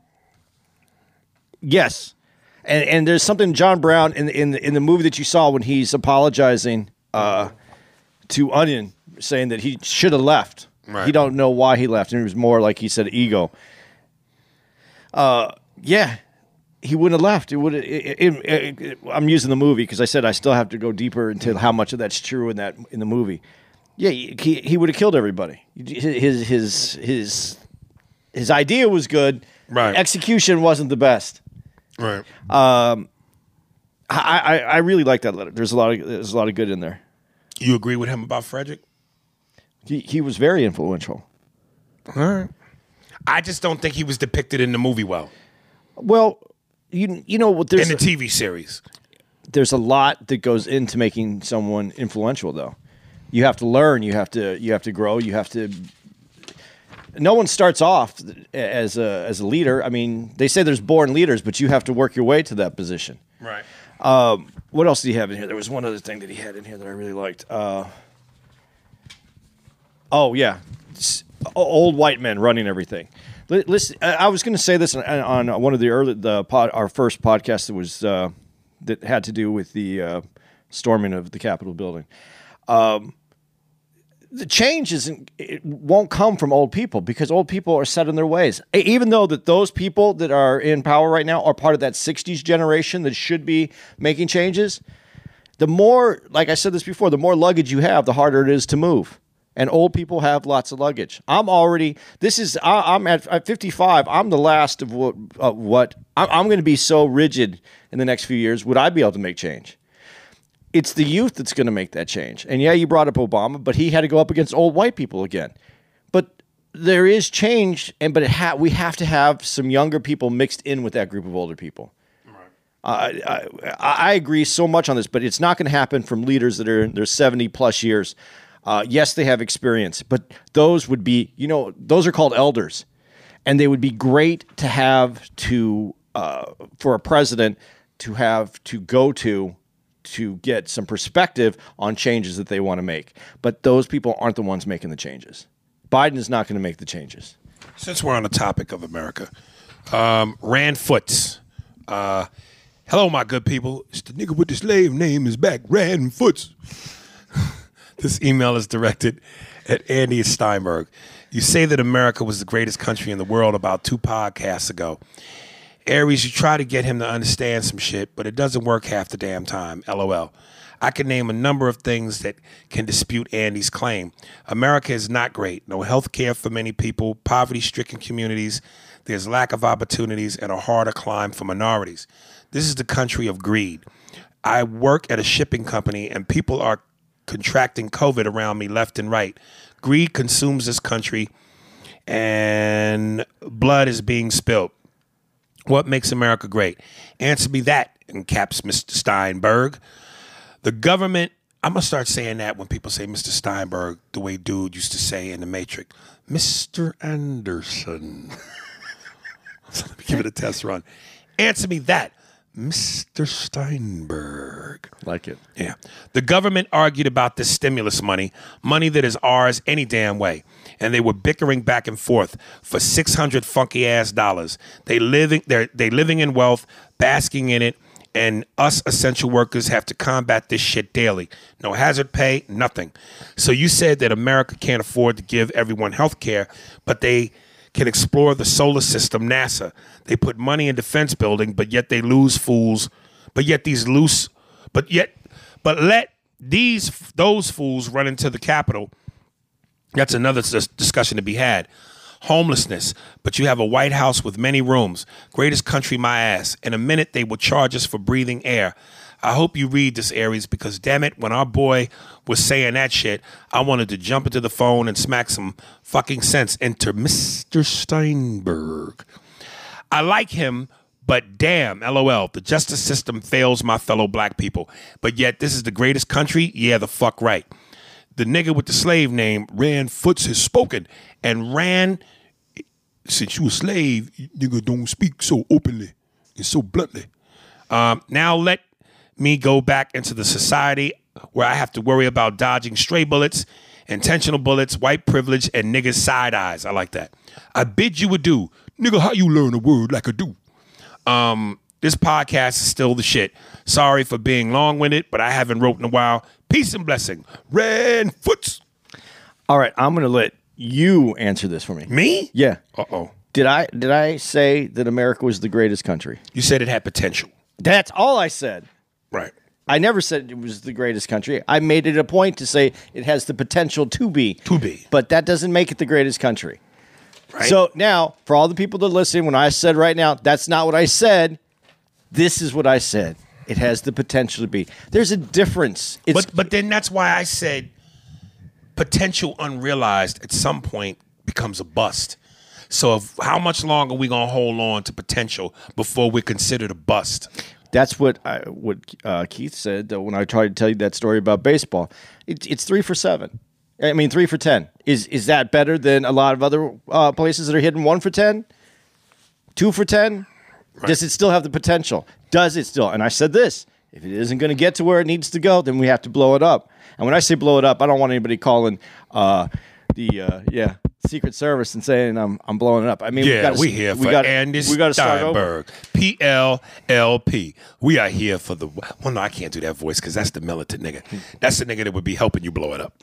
B: yes. And and there's something John Brown in, in, in the movie that you saw when he's apologizing uh, to Onion, saying that he should have left.
A: Right.
B: He don't know why he left. And it was more like he said ego. Uh, yeah. He wouldn't have left. It would. It, it, it, it, I'm using the movie because I said I still have to go deeper into how much of that's true in that in the movie. Yeah, he he would have killed everybody. His his his his idea was good.
A: Right.
B: Execution wasn't the best.
A: Right.
B: Um, I, I I really like that letter. There's a lot of there's a lot of good in there.
A: You agree with him about Frederick?
B: He he was very influential.
A: All right. I just don't think he was depicted in the movie well.
B: Well. You you know what? There's
A: in the T V series.
B: There's a lot that goes into making someone influential, though. You have to learn. You have to you have to grow. You have to. No one starts off as a as a leader. I mean, they say there's born leaders, but you have to work your way to that position.
A: Right.
B: Um, what else did he have in here? There was one other thing that he had in here that I really liked. Uh, oh yeah, it's old white men running everything. Listen, I was going to say this on, on one of the early, the pod, our first podcast that was uh, that had to do with the uh, storming of the Capitol building. Um, the change isn't; it won't come from old people because old people are set in their ways. Even though that those people that are in power right now are part of that sixties generation that should be making changes, the more, like I said this before, the more luggage you have, the harder it is to move. And old people have lots of luggage. I'm already, this is, I, I'm at, at fifty-five. I'm the last of what, uh, what I'm, I'm going to be so rigid in the next few years. Would I be able to make change? It's the youth that's going to make that change. And yeah, you brought up Obama, but he had to go up against old white people again. But there is change, and but it ha- we have to have some younger people mixed in with that group of older people. Uh, I, I agree so much on this, but it's not going to happen from leaders that are in their seventy plus years. Uh, yes, they have experience, but those would be, you know, those are called elders, and they would be great to have to uh, for a president to have to go to to get some perspective on changes that they want to make. But those people aren't the ones making the changes. Biden is not going to make the changes.
A: Since we're on the topic of America, um, Rand Foots. Uh, hello, my good people. It's the nigga with the slave name is back, Rand Foots. This email is directed at Andy Steinberg. You say that America was the greatest country in the world about two podcasts ago. Aries, you try to get him to understand some shit, but it doesn't work half the damn time. LOL. I can name a number of things that can dispute Andy's claim. America is not great. No health care for many people, poverty-stricken communities, there's lack of opportunities, and a harder climb for minorities. This is the country of greed. I work at a shipping company, and people are contracting COVID around me left and right. Greed consumes this country, and blood is being spilled. What makes America great? Answer me that, encaps Mister Steinberg. The government, I'm going to start saying that when people say Mister Steinberg, the way dude used to say in The Matrix, Mister Anderson. So let me give it a test run. Answer me that, Mister Steinberg.
B: Like it.
A: Yeah. The government argued about this stimulus money, money that is ours any damn way. And they were bickering back and forth for six hundred funky ass dollars. They living they're they living in wealth, basking in it, and us essential workers have to combat this shit daily. No hazard pay, nothing. So you said that America can't afford to give everyone health care, but they can explore the solar system, NASA. They put money in defense building, but yet they lose fools. But yet these loose, but yet, but let these, those fools run into the Capitol. That's another dis- discussion to be had. Homelessness, but you have a White House with many rooms. Greatest country, my ass. In a minute, they will charge us for breathing air. I hope you read this, Aries, because damn it, when our boy was saying that shit, I wanted to jump into the phone and smack some fucking sense into Mister Steinberg. I like him, but damn, LOL, the justice system fails my fellow black people. But yet, this is the greatest country? Yeah, the fuck right. The nigga with the slave name, Rand Foots, has spoken. And Rand, since you a slave, you nigga don't speak so openly and so bluntly. Um, now let me go back into the society where I have to worry about dodging stray bullets, intentional bullets, white privilege, and niggas side eyes. I like that. I bid you adieu. Nigga, how you learn a word like a do? Um, this podcast is still the shit. Sorry for being long-winded, but I haven't wrote in a while. Peace and blessing. Rand Foots.
B: All right, I'm going to let you answer this for me.
A: Me?
B: Yeah.
A: Uh-oh.
B: Did I did I say that America was the greatest country?
A: You said it had potential.
B: That's all I said.
A: Right.
B: I never said it was the greatest country. I made it a point to say it has the potential to be.
A: To be.
B: But that doesn't make it the greatest country.
A: Right.
B: So now, for all the people that listen, when I said right now, that's not what I said. This is what I said. It has the potential to be. There's a difference. It's,
A: but but then that's why I said potential unrealized at some point becomes a bust. So if, how much longer are we going to hold on to potential before we're considered a bust?
B: That's what I, what uh, Keith said uh, when I tried to tell you that story about baseball. It, it's three for seven. I mean, three for ten. Is is that better than a lot of other uh, places that are hitting one for ten? Two for ten? Right. Does it still have the potential? Does it still? And I said this. If it isn't going to get to where it needs to go, then we have to blow it up. And when I say blow it up, I don't want anybody calling uh, the uh, yeah Secret Service and saying I'm I'm blowing it up. I mean,
A: yeah,
B: we, gotta,
A: we here
B: we
A: for
B: gotta,
A: Andy
B: we gotta start over.
A: Steinberg, P L L P. We are here for the. Well, no, I can't do that voice because that's the militant nigga. That's the nigga that would be helping you blow it up.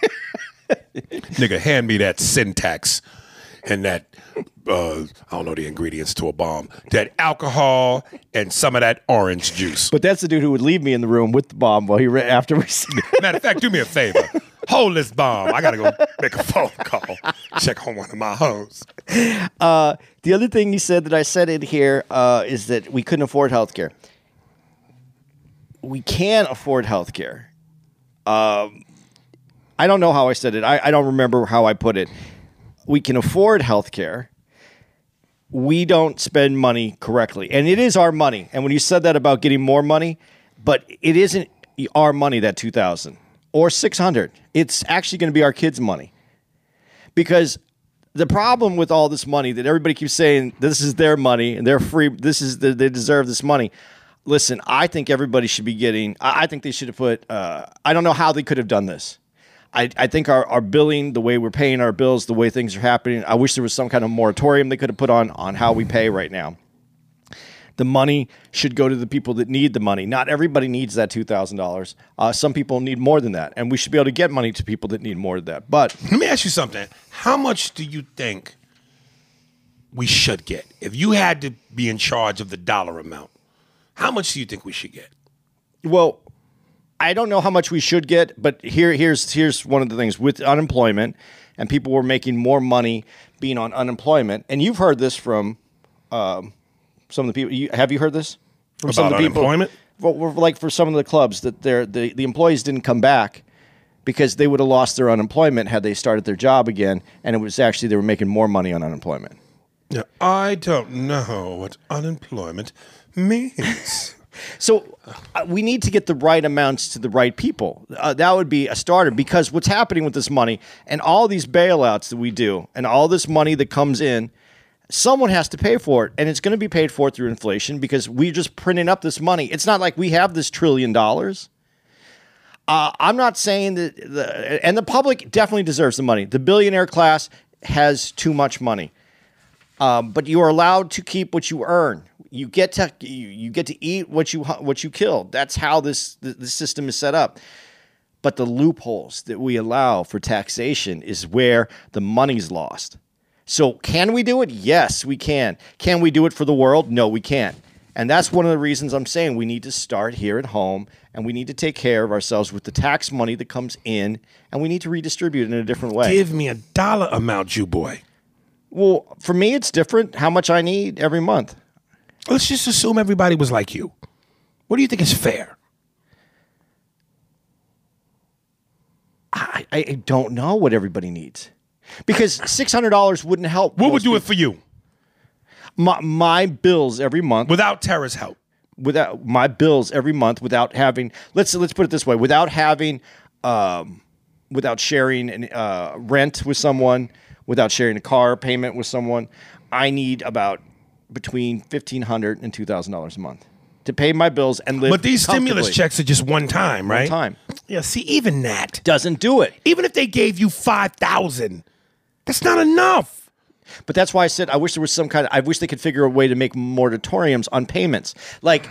A: Nigga, hand me that syntax and that. Uh, I don't know the ingredients to a bomb. That alcohol and some of that orange juice.
B: But that's the dude who would leave me in the room with the bomb while he re- after we.
A: Matter of fact, do me a favor. Hold this bomb. I gotta go make a phone call. Check on one of my hoes.
B: Uh, the other thing he said that I said in here uh, is that we couldn't afford health care. We can afford health care. Um, I don't know how I said it. I, I don't remember how I put it. We can afford health care. We don't spend money correctly. And it is our money. And when you said that about getting more money, but it isn't our money, that two thousand. or six hundred. It's actually going to be our kids' money. Because the problem with all this money that everybody keeps saying this is their money and they're free, this is the, they deserve this money. Listen, I think everybody should be getting. I, I think they should have put. Uh, I don't know how they could have done this. I, I think our, our billing, the way we're paying our bills, the way things are happening. I wish there was some kind of moratorium they could have put on on how we pay right now. The money should go to the people that need the money. Not everybody needs that two thousand dollars. Uh, some people need more than that, and we should be able to get money to people that need more than that. But
A: let me ask you something. How much do you think we should get? If you had to be in charge of the dollar amount, how much do you think we should get?
B: Well, I don't know how much we should get, but here, here's here's one of the things. With unemployment, and people were making more money being on unemployment, and you've heard this from um, some of the people. You, have you heard this from
A: About
B: some of the people?
A: unemployment?
B: Well, like for some of the clubs, that they're, the the employees didn't come back because they would have lost their unemployment had they started their job again, and it was actually they were making more money on unemployment.
A: Yeah, I don't know what unemployment means.
B: So uh, we need to get the right amounts to the right people. Uh, that would be a starter, because what's happening with this money and all these bailouts that we do and all this money that comes in, someone has to pay for it, and it's going to be paid for through inflation because we're just printing up this money. It's not like we have this trillion dollars. Uh, I'm not saying that, the, and the public definitely deserves the money. The billionaire class has too much money, um, but you are allowed to keep what you earn. You get to you, you get to eat what you what you kill. That's how this the, the system is set up. But the loopholes that we allow for taxation is where the money's lost. So can we do it? Yes, we can. Can we do it for the world? No, we can't. And that's one of the reasons I'm saying we need to start here at home, and we need to take care of ourselves with the tax money that comes in, and we need to redistribute it in a different way.
A: Give me a dollar amount, you boy.
B: Well, for me, it's different how much I need every month.
A: Let's just assume everybody was like you. What do you think is fair?
B: I, I don't know what everybody needs. Because six hundred dollars wouldn't help.
A: What would do it for you?
B: My, my bills every month.
A: Without Tara's help.
B: Without my bills every month, without having, let's let's put it this way, without having, um, without sharing an, uh, rent with someone, without sharing a car payment with someone, I need about between fifteen hundred dollars and two thousand dollars a month to pay my bills and live.
A: But these stimulus checks are just one time, right?
B: One time.
A: Yeah, see, even that
B: doesn't do it.
A: Even if they gave you five thousand dollars, that's not enough.
B: But that's why I said I wish there was some kind of, I wish they could figure a way to make moratoriums on payments. Like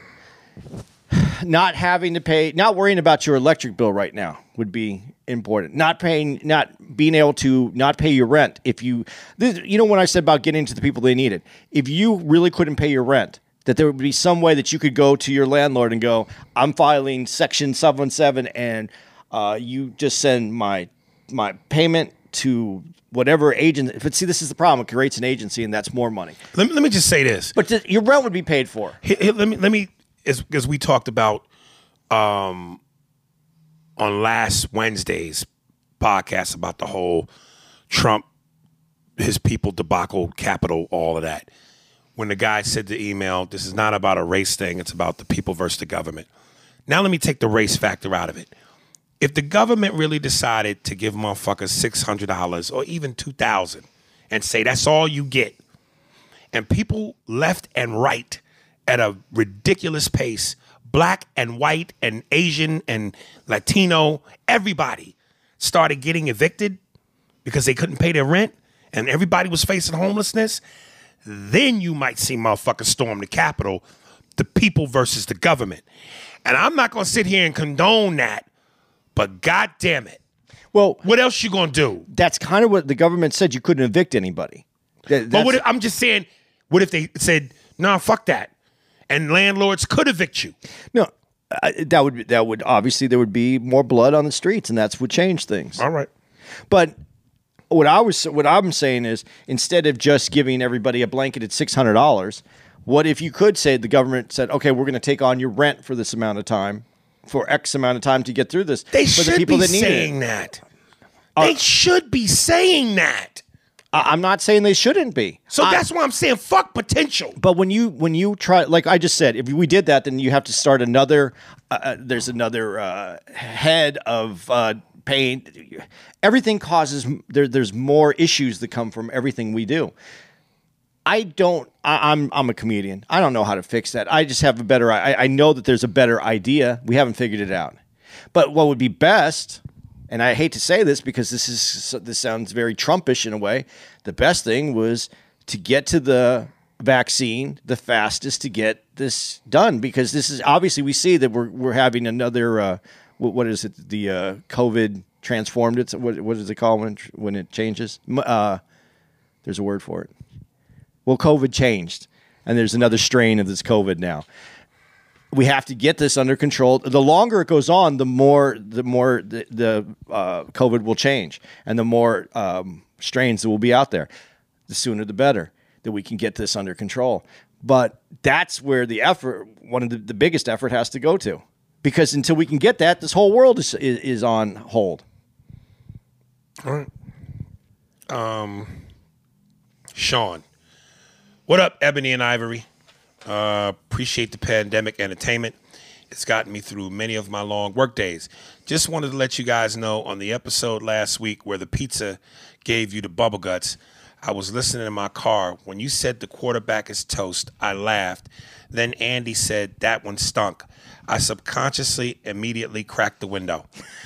B: not having to pay, not worrying about your electric bill right now would be important. Not paying, not being able to not pay your rent. If you, this, you know, when I said about getting to the people they needed, if you really couldn't pay your rent, that there would be some way that you could go to your landlord and go, I'm filing section seven seven and uh, you just send my my payment to whatever agent. If it's, see, this is the problem. It creates an agency, and that's more money.
A: Let me, let me just say this.
B: But th- your rent would be paid for.
A: Here, here, let me, let me, as, as we talked about um, on last Wednesday's podcast about the whole Trump, his people debacle, Capitol, all of that. When the guy said the email, this is not about a race thing. It's about the people versus the government. Now let me take the race factor out of it. If the government really decided to give motherfuckers six hundred dollars or even two thousand dollars and say that's all you get, and people left and right at a ridiculous pace, black and white and Asian and Latino, everybody started getting evicted because they couldn't pay their rent and everybody was facing homelessness, then you might see motherfuckers storm the Capitol, the people versus the government. And I'm not going to sit here and condone that. But God damn it.
B: Well,
A: what else you gonna do?
B: That's kind of what the government said. You couldn't evict anybody. That,
A: but what if, I'm just saying, what if they said, "No, nah, fuck that," and landlords could evict you?
B: No, uh, that would that would obviously there would be more blood on the streets, and that's what changed things.
A: All right.
B: But what I was what I'm saying is, instead of just giving everybody a blanket at six hundred dollars, what if you could say the government said, "Okay, we're going to take on your rent for this amount of time." For X amount of time to get through this.
A: They
B: for
A: should
B: the people
A: be
B: that need
A: saying
B: it.
A: that. Uh, they should be saying that.
B: I- I'm not saying they shouldn't be.
A: So
B: I-
A: that's why I'm saying fuck potential.
B: But when you when you try, like I just said, if we did that, then you have to start another. Uh, there's another uh, head of uh, pain. Everything causes there. There's more issues that come from everything we do. I don't. I, I'm I'm a comedian. I don't know how to fix that. I just have a better. I, I know that there's a better idea. We haven't figured it out. But what would be best, and I hate to say this because this is this sounds very Trumpish in a way. The best thing was to get to the vaccine the fastest to get this done, because this is obviously we see that we're we're having another uh, what, what is it the uh, COVID transformed it. What what does it call when when it changes? Uh, there's a word for it. Well, COVID changed, and there's another strain of this COVID now. We have to get this under control. The longer it goes on, the more the more the, the uh, COVID will change, and the more um, strains that will be out there. The sooner, the better that we can get this under control. But that's where the effort, one of the, the biggest effort, has to go to, because until we can get that, this whole world is is, is on hold.
A: All right. Um, Sean. What up, Ebony and Ivory? Uh, appreciate the pandemic entertainment. It's gotten me through many of my long work days. Just wanted to let you guys know on the episode last week where the pizza gave you the bubble guts, I was listening in my car. When you said the quarterback is toast, I laughed. Then Andy said that one stunk. I subconsciously immediately cracked the window.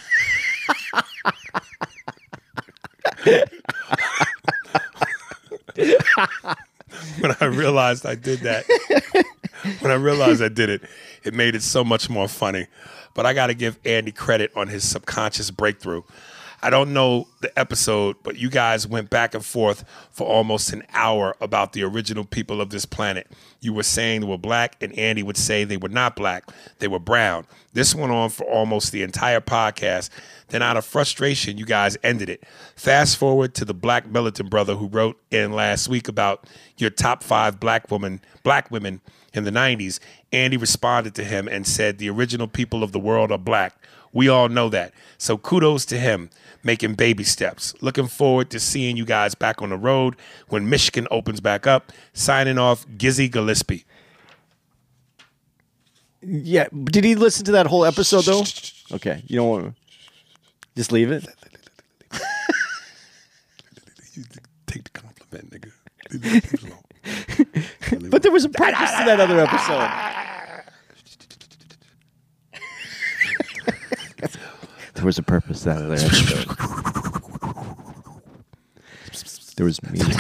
A: When I realized I did that, when I realized I did it, it made it so much more funny. But I got to give Andy credit on his subconscious breakthrough. I don't know the episode, but you guys went back and forth for almost an hour about the original people of this planet. You were saying they were black, and Andy would say they were not black. They were brown. This went on for almost the entire podcast. Then out of frustration, you guys ended it. Fast forward to the black militant brother who wrote in last week about your top five black women, black women in the nineties. Andy responded to him and said the original people of the world are black. We all know that. So kudos to him, making baby steps. Looking forward to seeing you guys back on the road when Michigan opens back up. Signing off, Gizzy Gillespie.
B: Yeah, did he listen to that whole episode though? Okay, you don't want to just leave it.
A: You take the compliment, nigga. Leave it alone.
B: But there was a purpose to that other episode. There was a purpose to that other episode. There was meaning.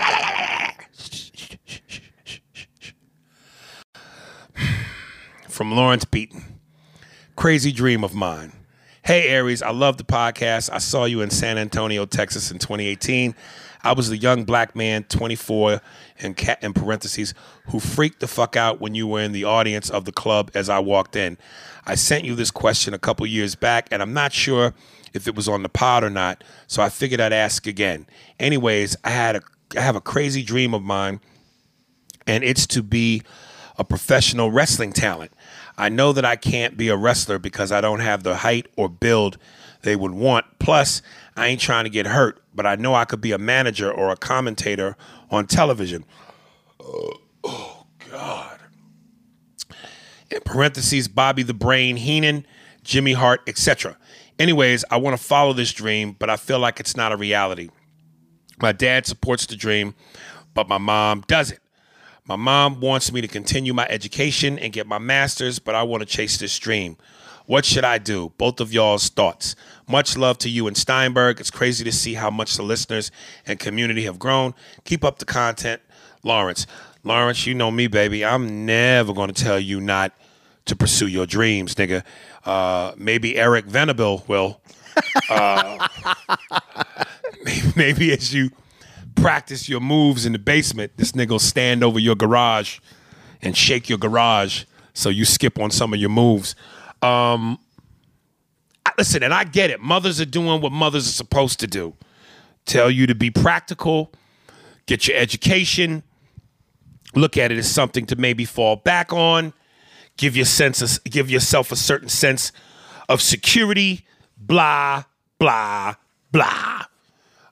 A: From Lawrence Beaton. Crazy dream of mine. Hey, Aries, I love the podcast. I saw you in San Antonio, Texas in twenty eighteen. I was the young black man, twenty-four, in, ca- in parentheses, who freaked the fuck out when you were in the audience of the club as I walked in. I sent you this question a couple years back, and I'm not sure if it was on the pod or not, so I figured I'd ask again. Anyways, I had a, I have a crazy dream of mine, and it's to be a professional wrestling talent. I know that I can't be a wrestler because I don't have the height or build they would want. Plus, I ain't trying to get hurt, but I know I could be a manager or a commentator on television. Uh, oh, God. In parentheses, Bobby the Brain Heenan, Jimmy Hart, et cetera. Anyways, I want to follow this dream, but I feel like it's not a reality. My dad supports the dream, but my mom doesn't. My mom wants me to continue my education and get my master's, but I want to chase this dream. What should I do? Both of y'all's thoughts. Much love to you and Steinberg. It's crazy to see how much the listeners and community have grown. Keep up the content. Lawrence. Lawrence, you know me, baby. I'm never going to tell you not to pursue your dreams, nigga. Uh, maybe Eric Venable will. Uh, maybe, maybe as you practice your moves in the basement, this nigga will stand over your garage and shake your garage so you skip on some of your moves. Um, listen, and I get it. Mothers are doing what mothers are supposed to do. Tell you to be practical, get your education, look at it as something to maybe fall back on, give your sense of, give yourself a certain sense of security, blah, blah, blah.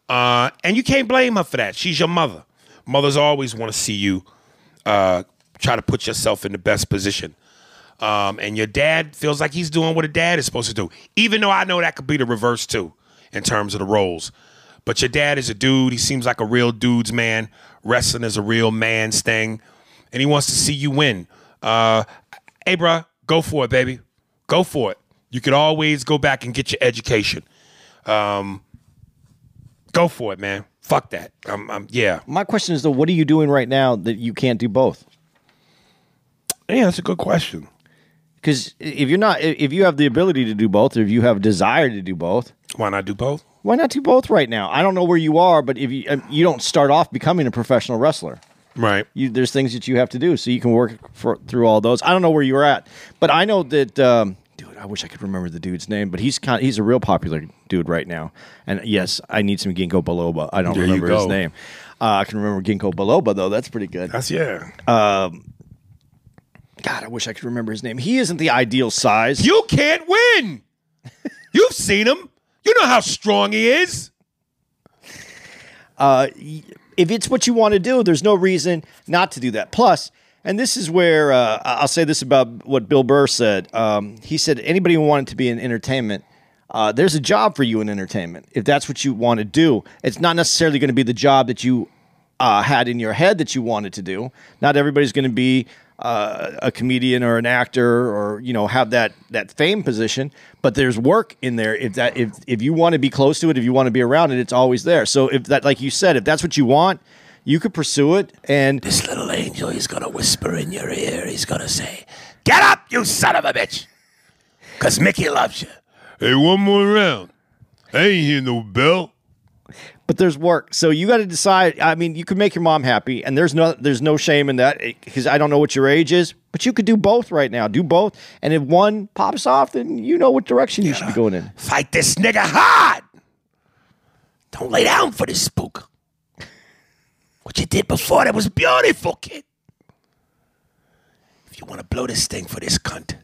A: Uh, and you can't blame her for that. She's your mother. Mothers always want to see you uh, try to put yourself in the best position. Um, and your dad feels like he's doing what a dad is supposed to do, even though I know that could be the reverse too in terms of the roles. But your dad is a dude. He seems like a real dude's man. Wrestling is a real man's thing. And he wants to see you win. Uh, hey, bro, go for it, baby. Go for it. You could always go back and get your education. Um, go for it, man. Fuck that. Um, um, yeah.
B: My question is, though, what are you doing right now that you can't do both?
A: Yeah, that's a good question.
B: Because if you're not, if you have the ability to do both, or if you have a desire to do both,
A: why not do both?
B: Why not do both right now? I don't know where you are, but if you you don't start off becoming a professional wrestler,
A: right?
B: You, there's things that you have to do, so you can work for, through all those. I don't know where you're at, but I know that. Um, dude, I wish I could remember the dude's name, but he's kind of, he's a real popular dude right now. And yes, I need some Ginkgo biloba. I don't
A: there
B: remember his name. Uh, I can remember Ginkgo biloba though. That's pretty good.
A: That's yeah.
B: Um, God, I wish I could remember his name. He isn't the ideal size.
A: You can't win. You've seen him. You know how strong he is.
B: Uh, if it's what you want to do, there's no reason not to do that. Plus, and this is where uh, I'll say this about what Bill Burr said. Um, he said, anybody who wanted to be in entertainment, uh, there's a job for you in entertainment. If that's what you want to do, it's not necessarily going to be the job that you uh, had in your head that you wanted to do. Not everybody's going to be uh, a comedian or an actor or, you know, have that that fame position, but there's work in there. If that if if you want to be close to it, if you want to be around it, it's always there. So if that, like you said, if that's what you want, you could pursue it. And
A: this little angel, he's gonna whisper in your ear. He's gonna say, "Get up, you son of a bitch," because Mickey loves you. Hey, one more round. I ain't hear no bell.
B: But there's work, so you got to decide. I mean, you could make your mom happy, and there's no there's no shame in that, because I don't know what your age is, but you could do both right now. Do both, and if one pops off, then you know what direction you, you should be going in.
A: Fight this nigga hard. Don't lay down for this spook. What you did before, that was beautiful, kid. If you want to blow this thing for this cunt,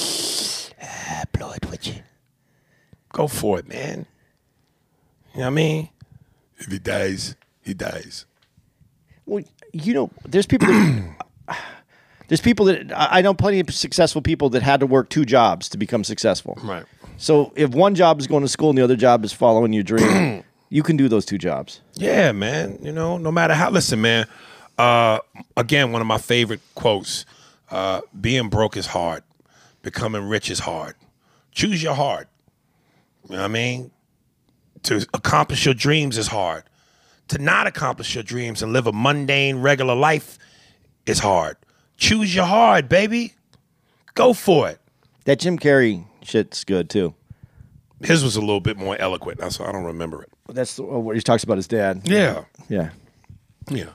A: uh, blow it with you. Go for it, man. You know what I mean? If he dies, he dies.
B: Well, you know, there's people that, there's people that, I know plenty of successful people that had to work two jobs to become successful.
A: Right.
B: So if one job is going to school and the other job is following your dream, you can do those two jobs.
A: Yeah, man. You know, no matter how, listen, man, uh, again, one of my favorite quotes, uh, being broke is hard. Becoming rich is hard. Choose your hard. You know what I mean? To accomplish your dreams is hard. To not accomplish your dreams and live a mundane, regular life is hard. Choose your hard, baby. Go for it.
B: That Jim Carrey shit's good, too.
A: His was a little bit more eloquent. That's why I don't remember it.
B: That's what he talks about his dad.
A: Yeah.
B: Yeah.
A: Yeah.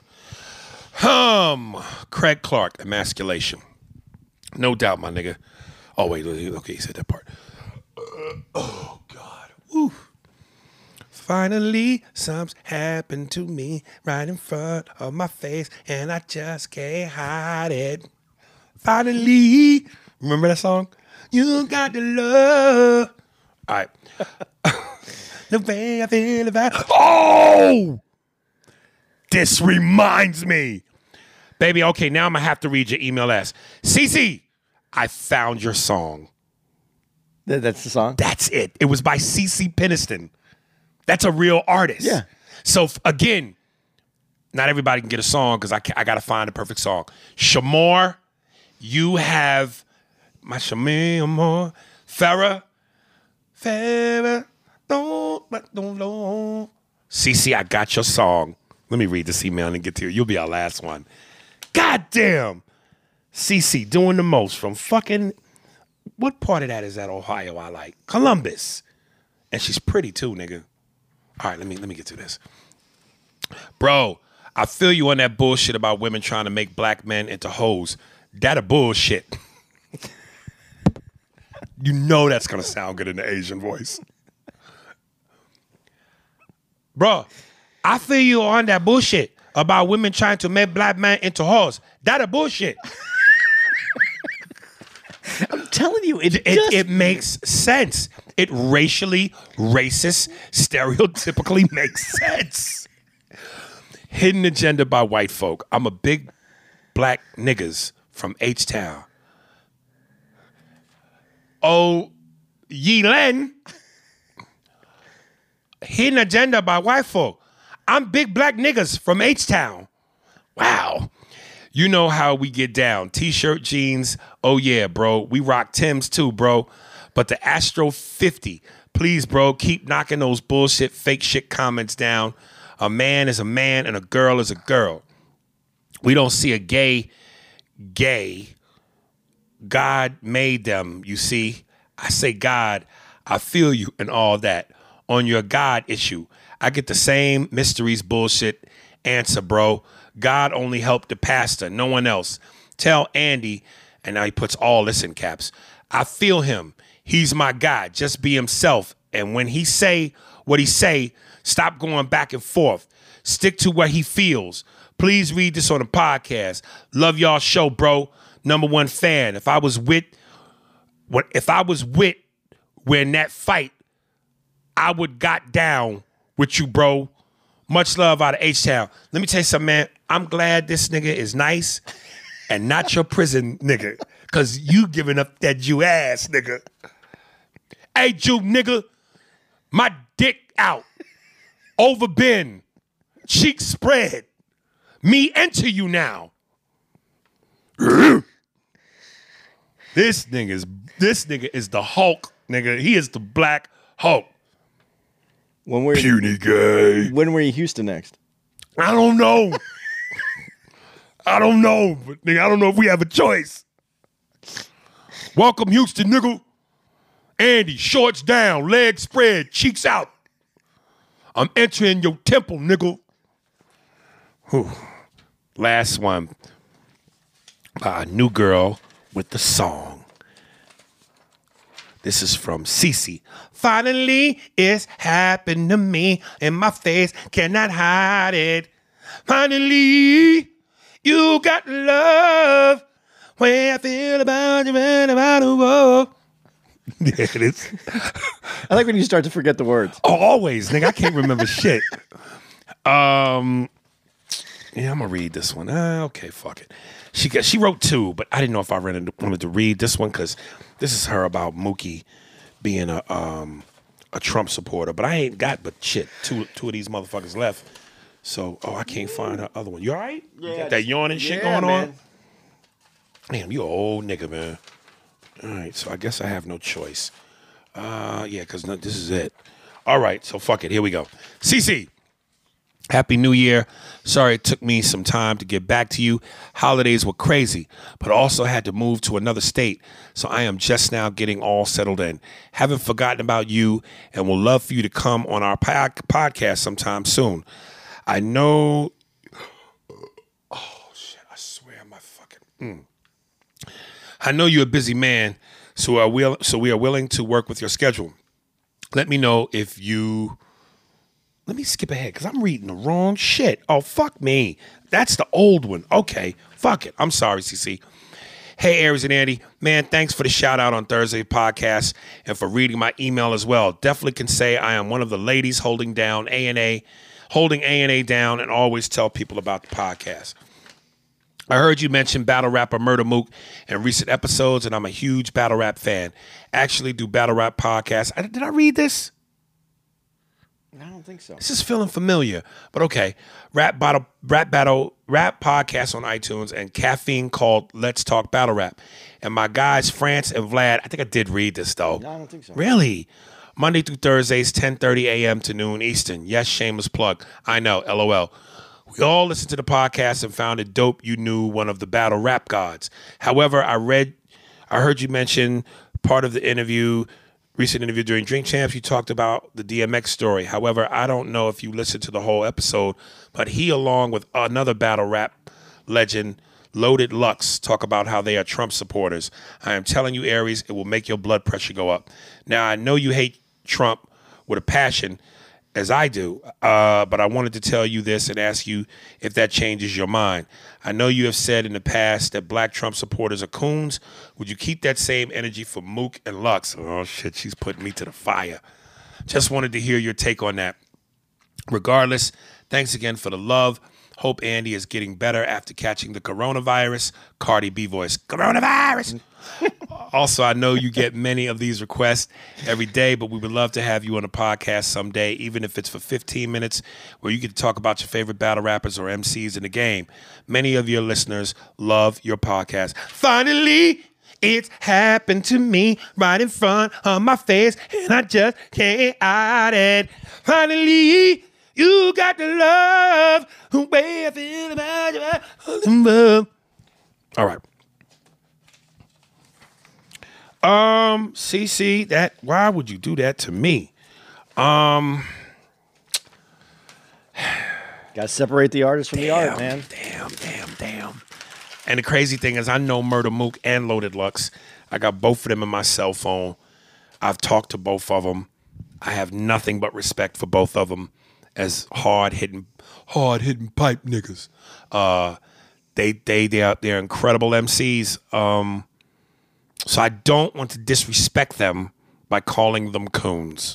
A: Um, Craig Clark, Emasculation. No doubt, my nigga. Oh, wait. Okay, he said that part. Uh, oh, God. Woo. Finally, something's happened to me right in front of my face, and I just can't hide it. Finally, remember that song? You got the love. All right. The way I feel about. Oh! This reminds me. Baby, okay, now I'm going to have to read your email as Cece, I found your song.
B: Th- that's the song?
A: That's it. It was by Cece Peniston. That's a real artist.
B: Yeah.
A: So, again, not everybody can get a song because I, I got to find the perfect song. Shamor, you have my Shamor. Farrah. Farrah. Don't, don't, don't. Cece, I got your song. Let me read this email and get to you. You'll be our last one. God damn. Cece doing the most from fucking, what part of that is that Ohio I like? Columbus. And she's pretty too, nigga. All right, let me let me get to this. Bro, I feel you on that bullshit about women trying to make black men into hoes. That a bullshit. You know that's going to sound good in the Asian voice. Bro, I feel you on that bullshit about women trying to make black men into hoes. That a bullshit.
B: I'm telling you, it,
A: it,
B: just...
A: it makes sense. It racially, racist, stereotypically makes sense. Hidden agenda by white folk. I'm a big black niggas from H-Town. Oh, Yi Len. Hidden agenda by white folk. I'm big black niggas from H-Town. Wow. You know how we get down. T-shirt, jeans. Oh, yeah, bro. We rock Timbs too, bro. But the Astro fifty. Please, bro, keep knocking those bullshit, fake shit comments down. A man is a man and a girl is a girl. We don't see a gay, gay. God made them, you see. I say God, I feel you and all that. On your God issue, I get the same mysteries bullshit answer, bro. God only helped the pastor, no one else. Tell Andy, and now he puts all this in caps. I feel him. He's my guy. Just be himself. And when he say what he say, stop going back and forth. Stick to what he feels. Please read this on the podcast. Love y'all show, bro. Number one fan. If I was with, what if I was with when that fight, I would got down with you, bro. Much love out of H-Town. Let me tell you something, man. I'm glad this nigga is nice and not your prison nigga. Cause you giving up that Jew ass, nigga. Hey, Jew nigga, my dick out. Over bend. Cheeks spread. Me enter you now. This nigga is this nigga is the Hulk, nigga. He is the Black Hulk.
B: When were
A: Puny guy.
B: When were you Houston next?
A: I don't know. I don't know, but nigga, I don't know if we have a choice. Welcome, Houston, nigga. Andy, shorts down, legs spread, cheeks out. I'm entering your temple, nigga. Whew. Last one. Uh, New Girl with the Song. This is from Cece. Finally, it's happened to me, and my face cannot hide it. Finally, you got love. Way I feel about you and about the world. Yeah, it is.
B: I like when you start to forget the words.
A: Oh, always, nigga. I can't remember shit. Um, yeah, I'm gonna read this one. Uh, okay, fuck it. She got, she wrote two, but I didn't know if I wanted to read this one because this is her about Mookie being a um a Trump supporter. But I ain't got but shit two two of these motherfuckers left. So, oh, I can't find her other one. You all right?
B: Yeah.
A: You got that yawning shit
B: yeah,
A: going
B: man.
A: on? Damn, you an old nigga, man. All right, so I guess I have no choice. Uh, yeah, because no, this is it. All right, so fuck it. Here we go. Cece, Happy New Year. Sorry it took me some time to get back to you. Holidays were crazy, but also had to move to another state, so I am just now getting all settled in. Haven't forgotten about you and will love for you to come on our pod- podcast sometime soon. I know... Oh, shit, I swear my fucking... Mm. I know you're a busy man, so, are we, so we are willing to work with your schedule. Let me know if you... Let me skip ahead because I'm reading the wrong shit. Oh, fuck me. That's the old one. Okay, fuck it. I'm sorry, C C. Hey, Aries and Andy. Man, thanks for the shout out on Thursday podcast and for reading my email as well. Definitely can say I am one of the ladies holding down A and A, holding A and A down and always tell people about the podcast. I heard you mention battle rapper Murder Mook in recent episodes, and I'm a huge battle rap fan. Actually do battle rap podcasts. I, did I read this?
B: I don't think so.
A: This is feeling familiar, but okay. Rap battle, rap battle, rap podcast on iTunes and Caffeine called Let's Talk Battle Rap. And my guys, France and Vlad, I think I did read this though.
B: No, I don't think so.
A: Really? Monday through Thursdays, ten thirty a.m. to noon Eastern. Yes, shameless plug. I know, LOL. We all listened to the podcast and found it dope you knew one of the battle rap gods. However, I read, I heard you mention part of the interview, recent interview during Drink Champs, you talked about the D M X story. However, I don't know if you listened to the whole episode, but he, along with another battle rap legend, Loaded Lux, talk about how they are Trump supporters. I am telling you, Aries, it will make your blood pressure go up. Now, I know you hate Trump with a passion, as I do, uh, but I wanted to tell you this and ask you if that changes your mind. I know you have said in the past that black Trump supporters are coons. Would you keep that same energy for Mook and Lux? Oh, shit, she's putting me to the fire. Just wanted to hear your take on that. Regardless, thanks again for the love. Hope Andy is getting better after catching the coronavirus. Cardi B voice, coronavirus. Also, I know you get many of these requests every day, but we would love to have you on a podcast someday, even if it's for fifteen minutes, where you get to talk about your favorite battle rappers or M Cs in the game. Many of your listeners love your podcast. Finally, it's happened to me right in front of my face, and I just can't hide it. Finally, you got the love, the way I feel about you. All right. Um, C C, that why would you do that to me? Um,
B: Got to separate the artist from
A: damn,
B: the art, man.
A: Damn, damn, damn. And the crazy thing is, I know Murder Mook and Loaded Lux. I got both of them in my cell phone. I've talked to both of them. I have nothing but respect for both of them as hard hitting, hard hitting pipe niggas. Uh, they they they are they're incredible M Cs. Um. So I don't want to disrespect them by calling them coons.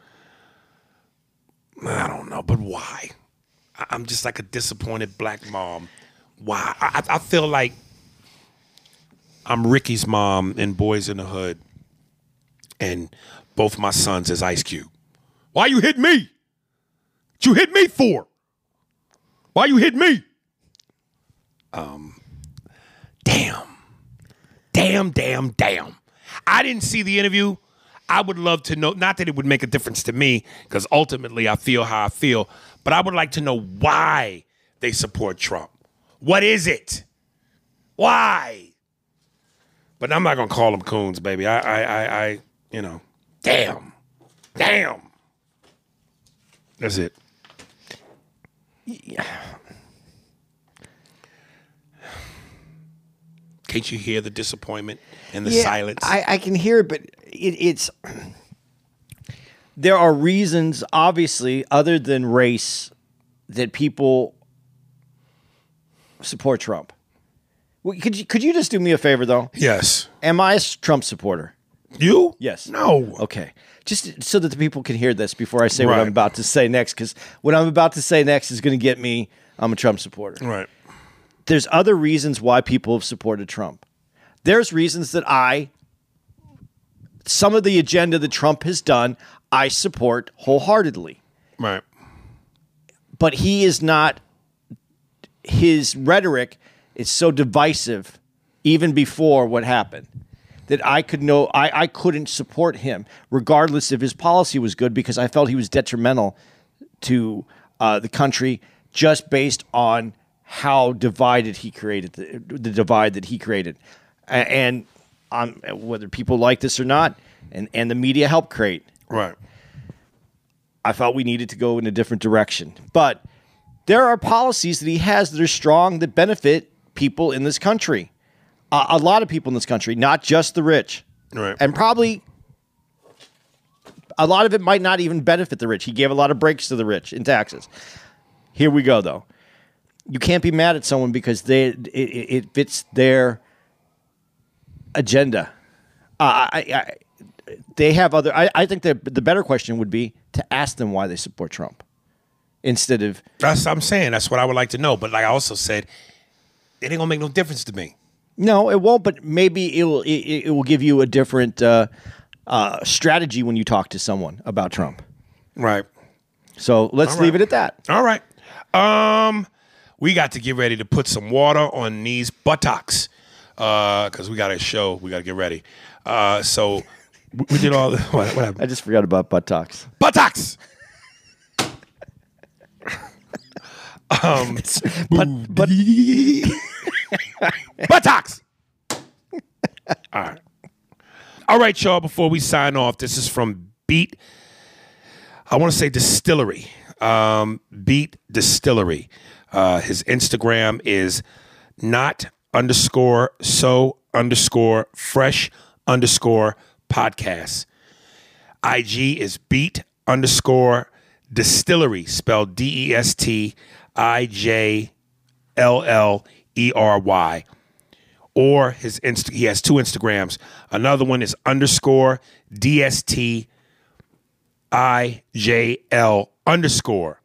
A: I don't know, but why? I'm just like a disappointed black mom. Why? I, I feel like I'm Ricky's mom in Boys in the Hood, and both my sons is Ice Cube. Why you hit me? What you hit me for? Why you hit me? Um, damn. Damn, damn, damn. I didn't see the interview. I would love to know, not that it would make a difference to me, because ultimately I feel how I feel, but I would like to know why they support Trump. What is it? Why? But I'm not going to call them coons, baby. I, I, I, I, you know, damn. Damn. That's it.
B: Yeah.
A: Can't you hear the disappointment and the
B: yeah,
A: silence?
B: I, I can hear it, but it, it's there are reasons, obviously, other than race, that people support Trump. Could you could you just do me a favor though?
A: Yes.
B: Am I a Trump supporter?
A: You?
B: Yes.
A: No.
B: Okay. Just so that the people can hear this before I say
A: Right.
B: what I'm about to say next, because what I'm about to say next is going to get me. I'm a Trump supporter.
A: Right.
B: There's other reasons why people have supported Trump. There's reasons that I, some of the agenda that Trump has done, I support wholeheartedly.
A: Right.
B: But he is not, his rhetoric is so divisive even before what happened that I could know, I, I couldn't support him regardless if his policy was good, because I felt he was detrimental to uh, the country just based on how divided he created, the, the divide that he created. And um, whether people like this or not, and, and the media helped create.
A: Right.
B: I felt we needed to go in a different direction. But there are policies that he has that are strong, that benefit people in this country. Uh, a lot of people in this country, not just the rich.
A: Right.
B: And probably a lot of it might not even benefit the rich. He gave a lot of breaks to the rich in taxes. Here we go, though. You can't be mad at someone because they it, it fits their agenda. Uh, I, I, they have other. I, I think that the better question would be to ask them why they support Trump, instead of.
A: That's what I'm saying. That's what I would like to know. But like I also said, it ain't gonna make no difference to me.
B: No, it won't. But maybe it will. It, it will give you a different uh, uh, strategy when you talk to someone about Trump.
A: Right.
B: So let's
A: All
B: leave
A: right.
B: it at that.
A: All right. Um, we got to get ready to put some water on these buttocks because uh, we got a show. We got to get ready. Uh, so we, we did all. What, what happened?
B: I just forgot about buttocks.
A: Buttocks. um,
B: But but
A: buttocks. All right. All right, y'all. Before we sign off, this is from Beat. I want to say Distillery. Um, Beat Distillery. Uh, his Instagram is not underscore so underscore fresh underscore podcast. I G is beat underscore Distillery, spelled D E S T I J L L E R Y. Or his inst- he has two Instagrams. Another one is underscore D S T I J L underscore.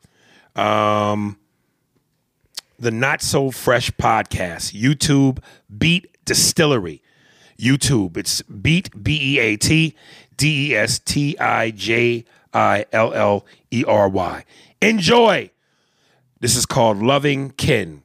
A: Um, the Not So Fresh podcast, YouTube, Beat Distillery. YouTube, it's Beat, B E A T, D E S T I J I L L E R Y. Enjoy. This is called Loving Kin.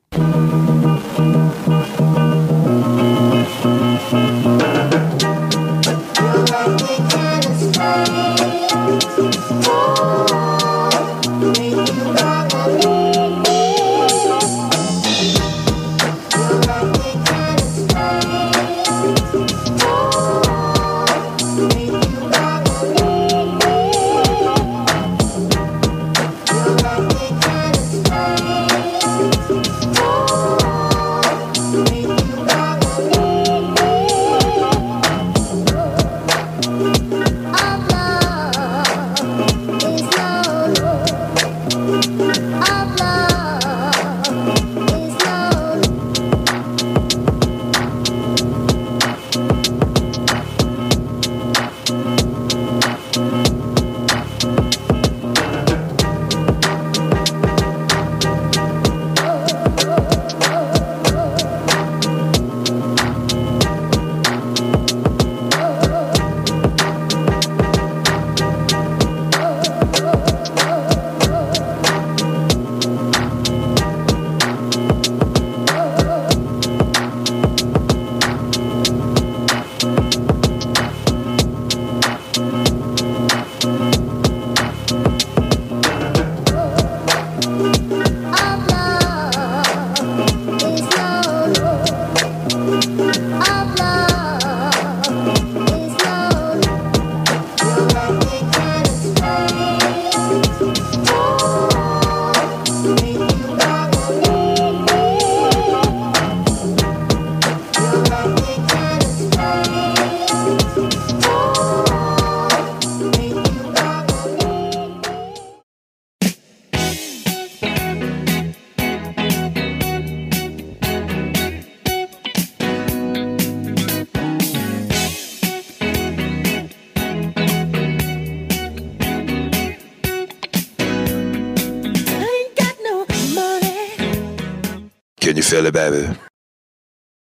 A: Can you feel it, baby?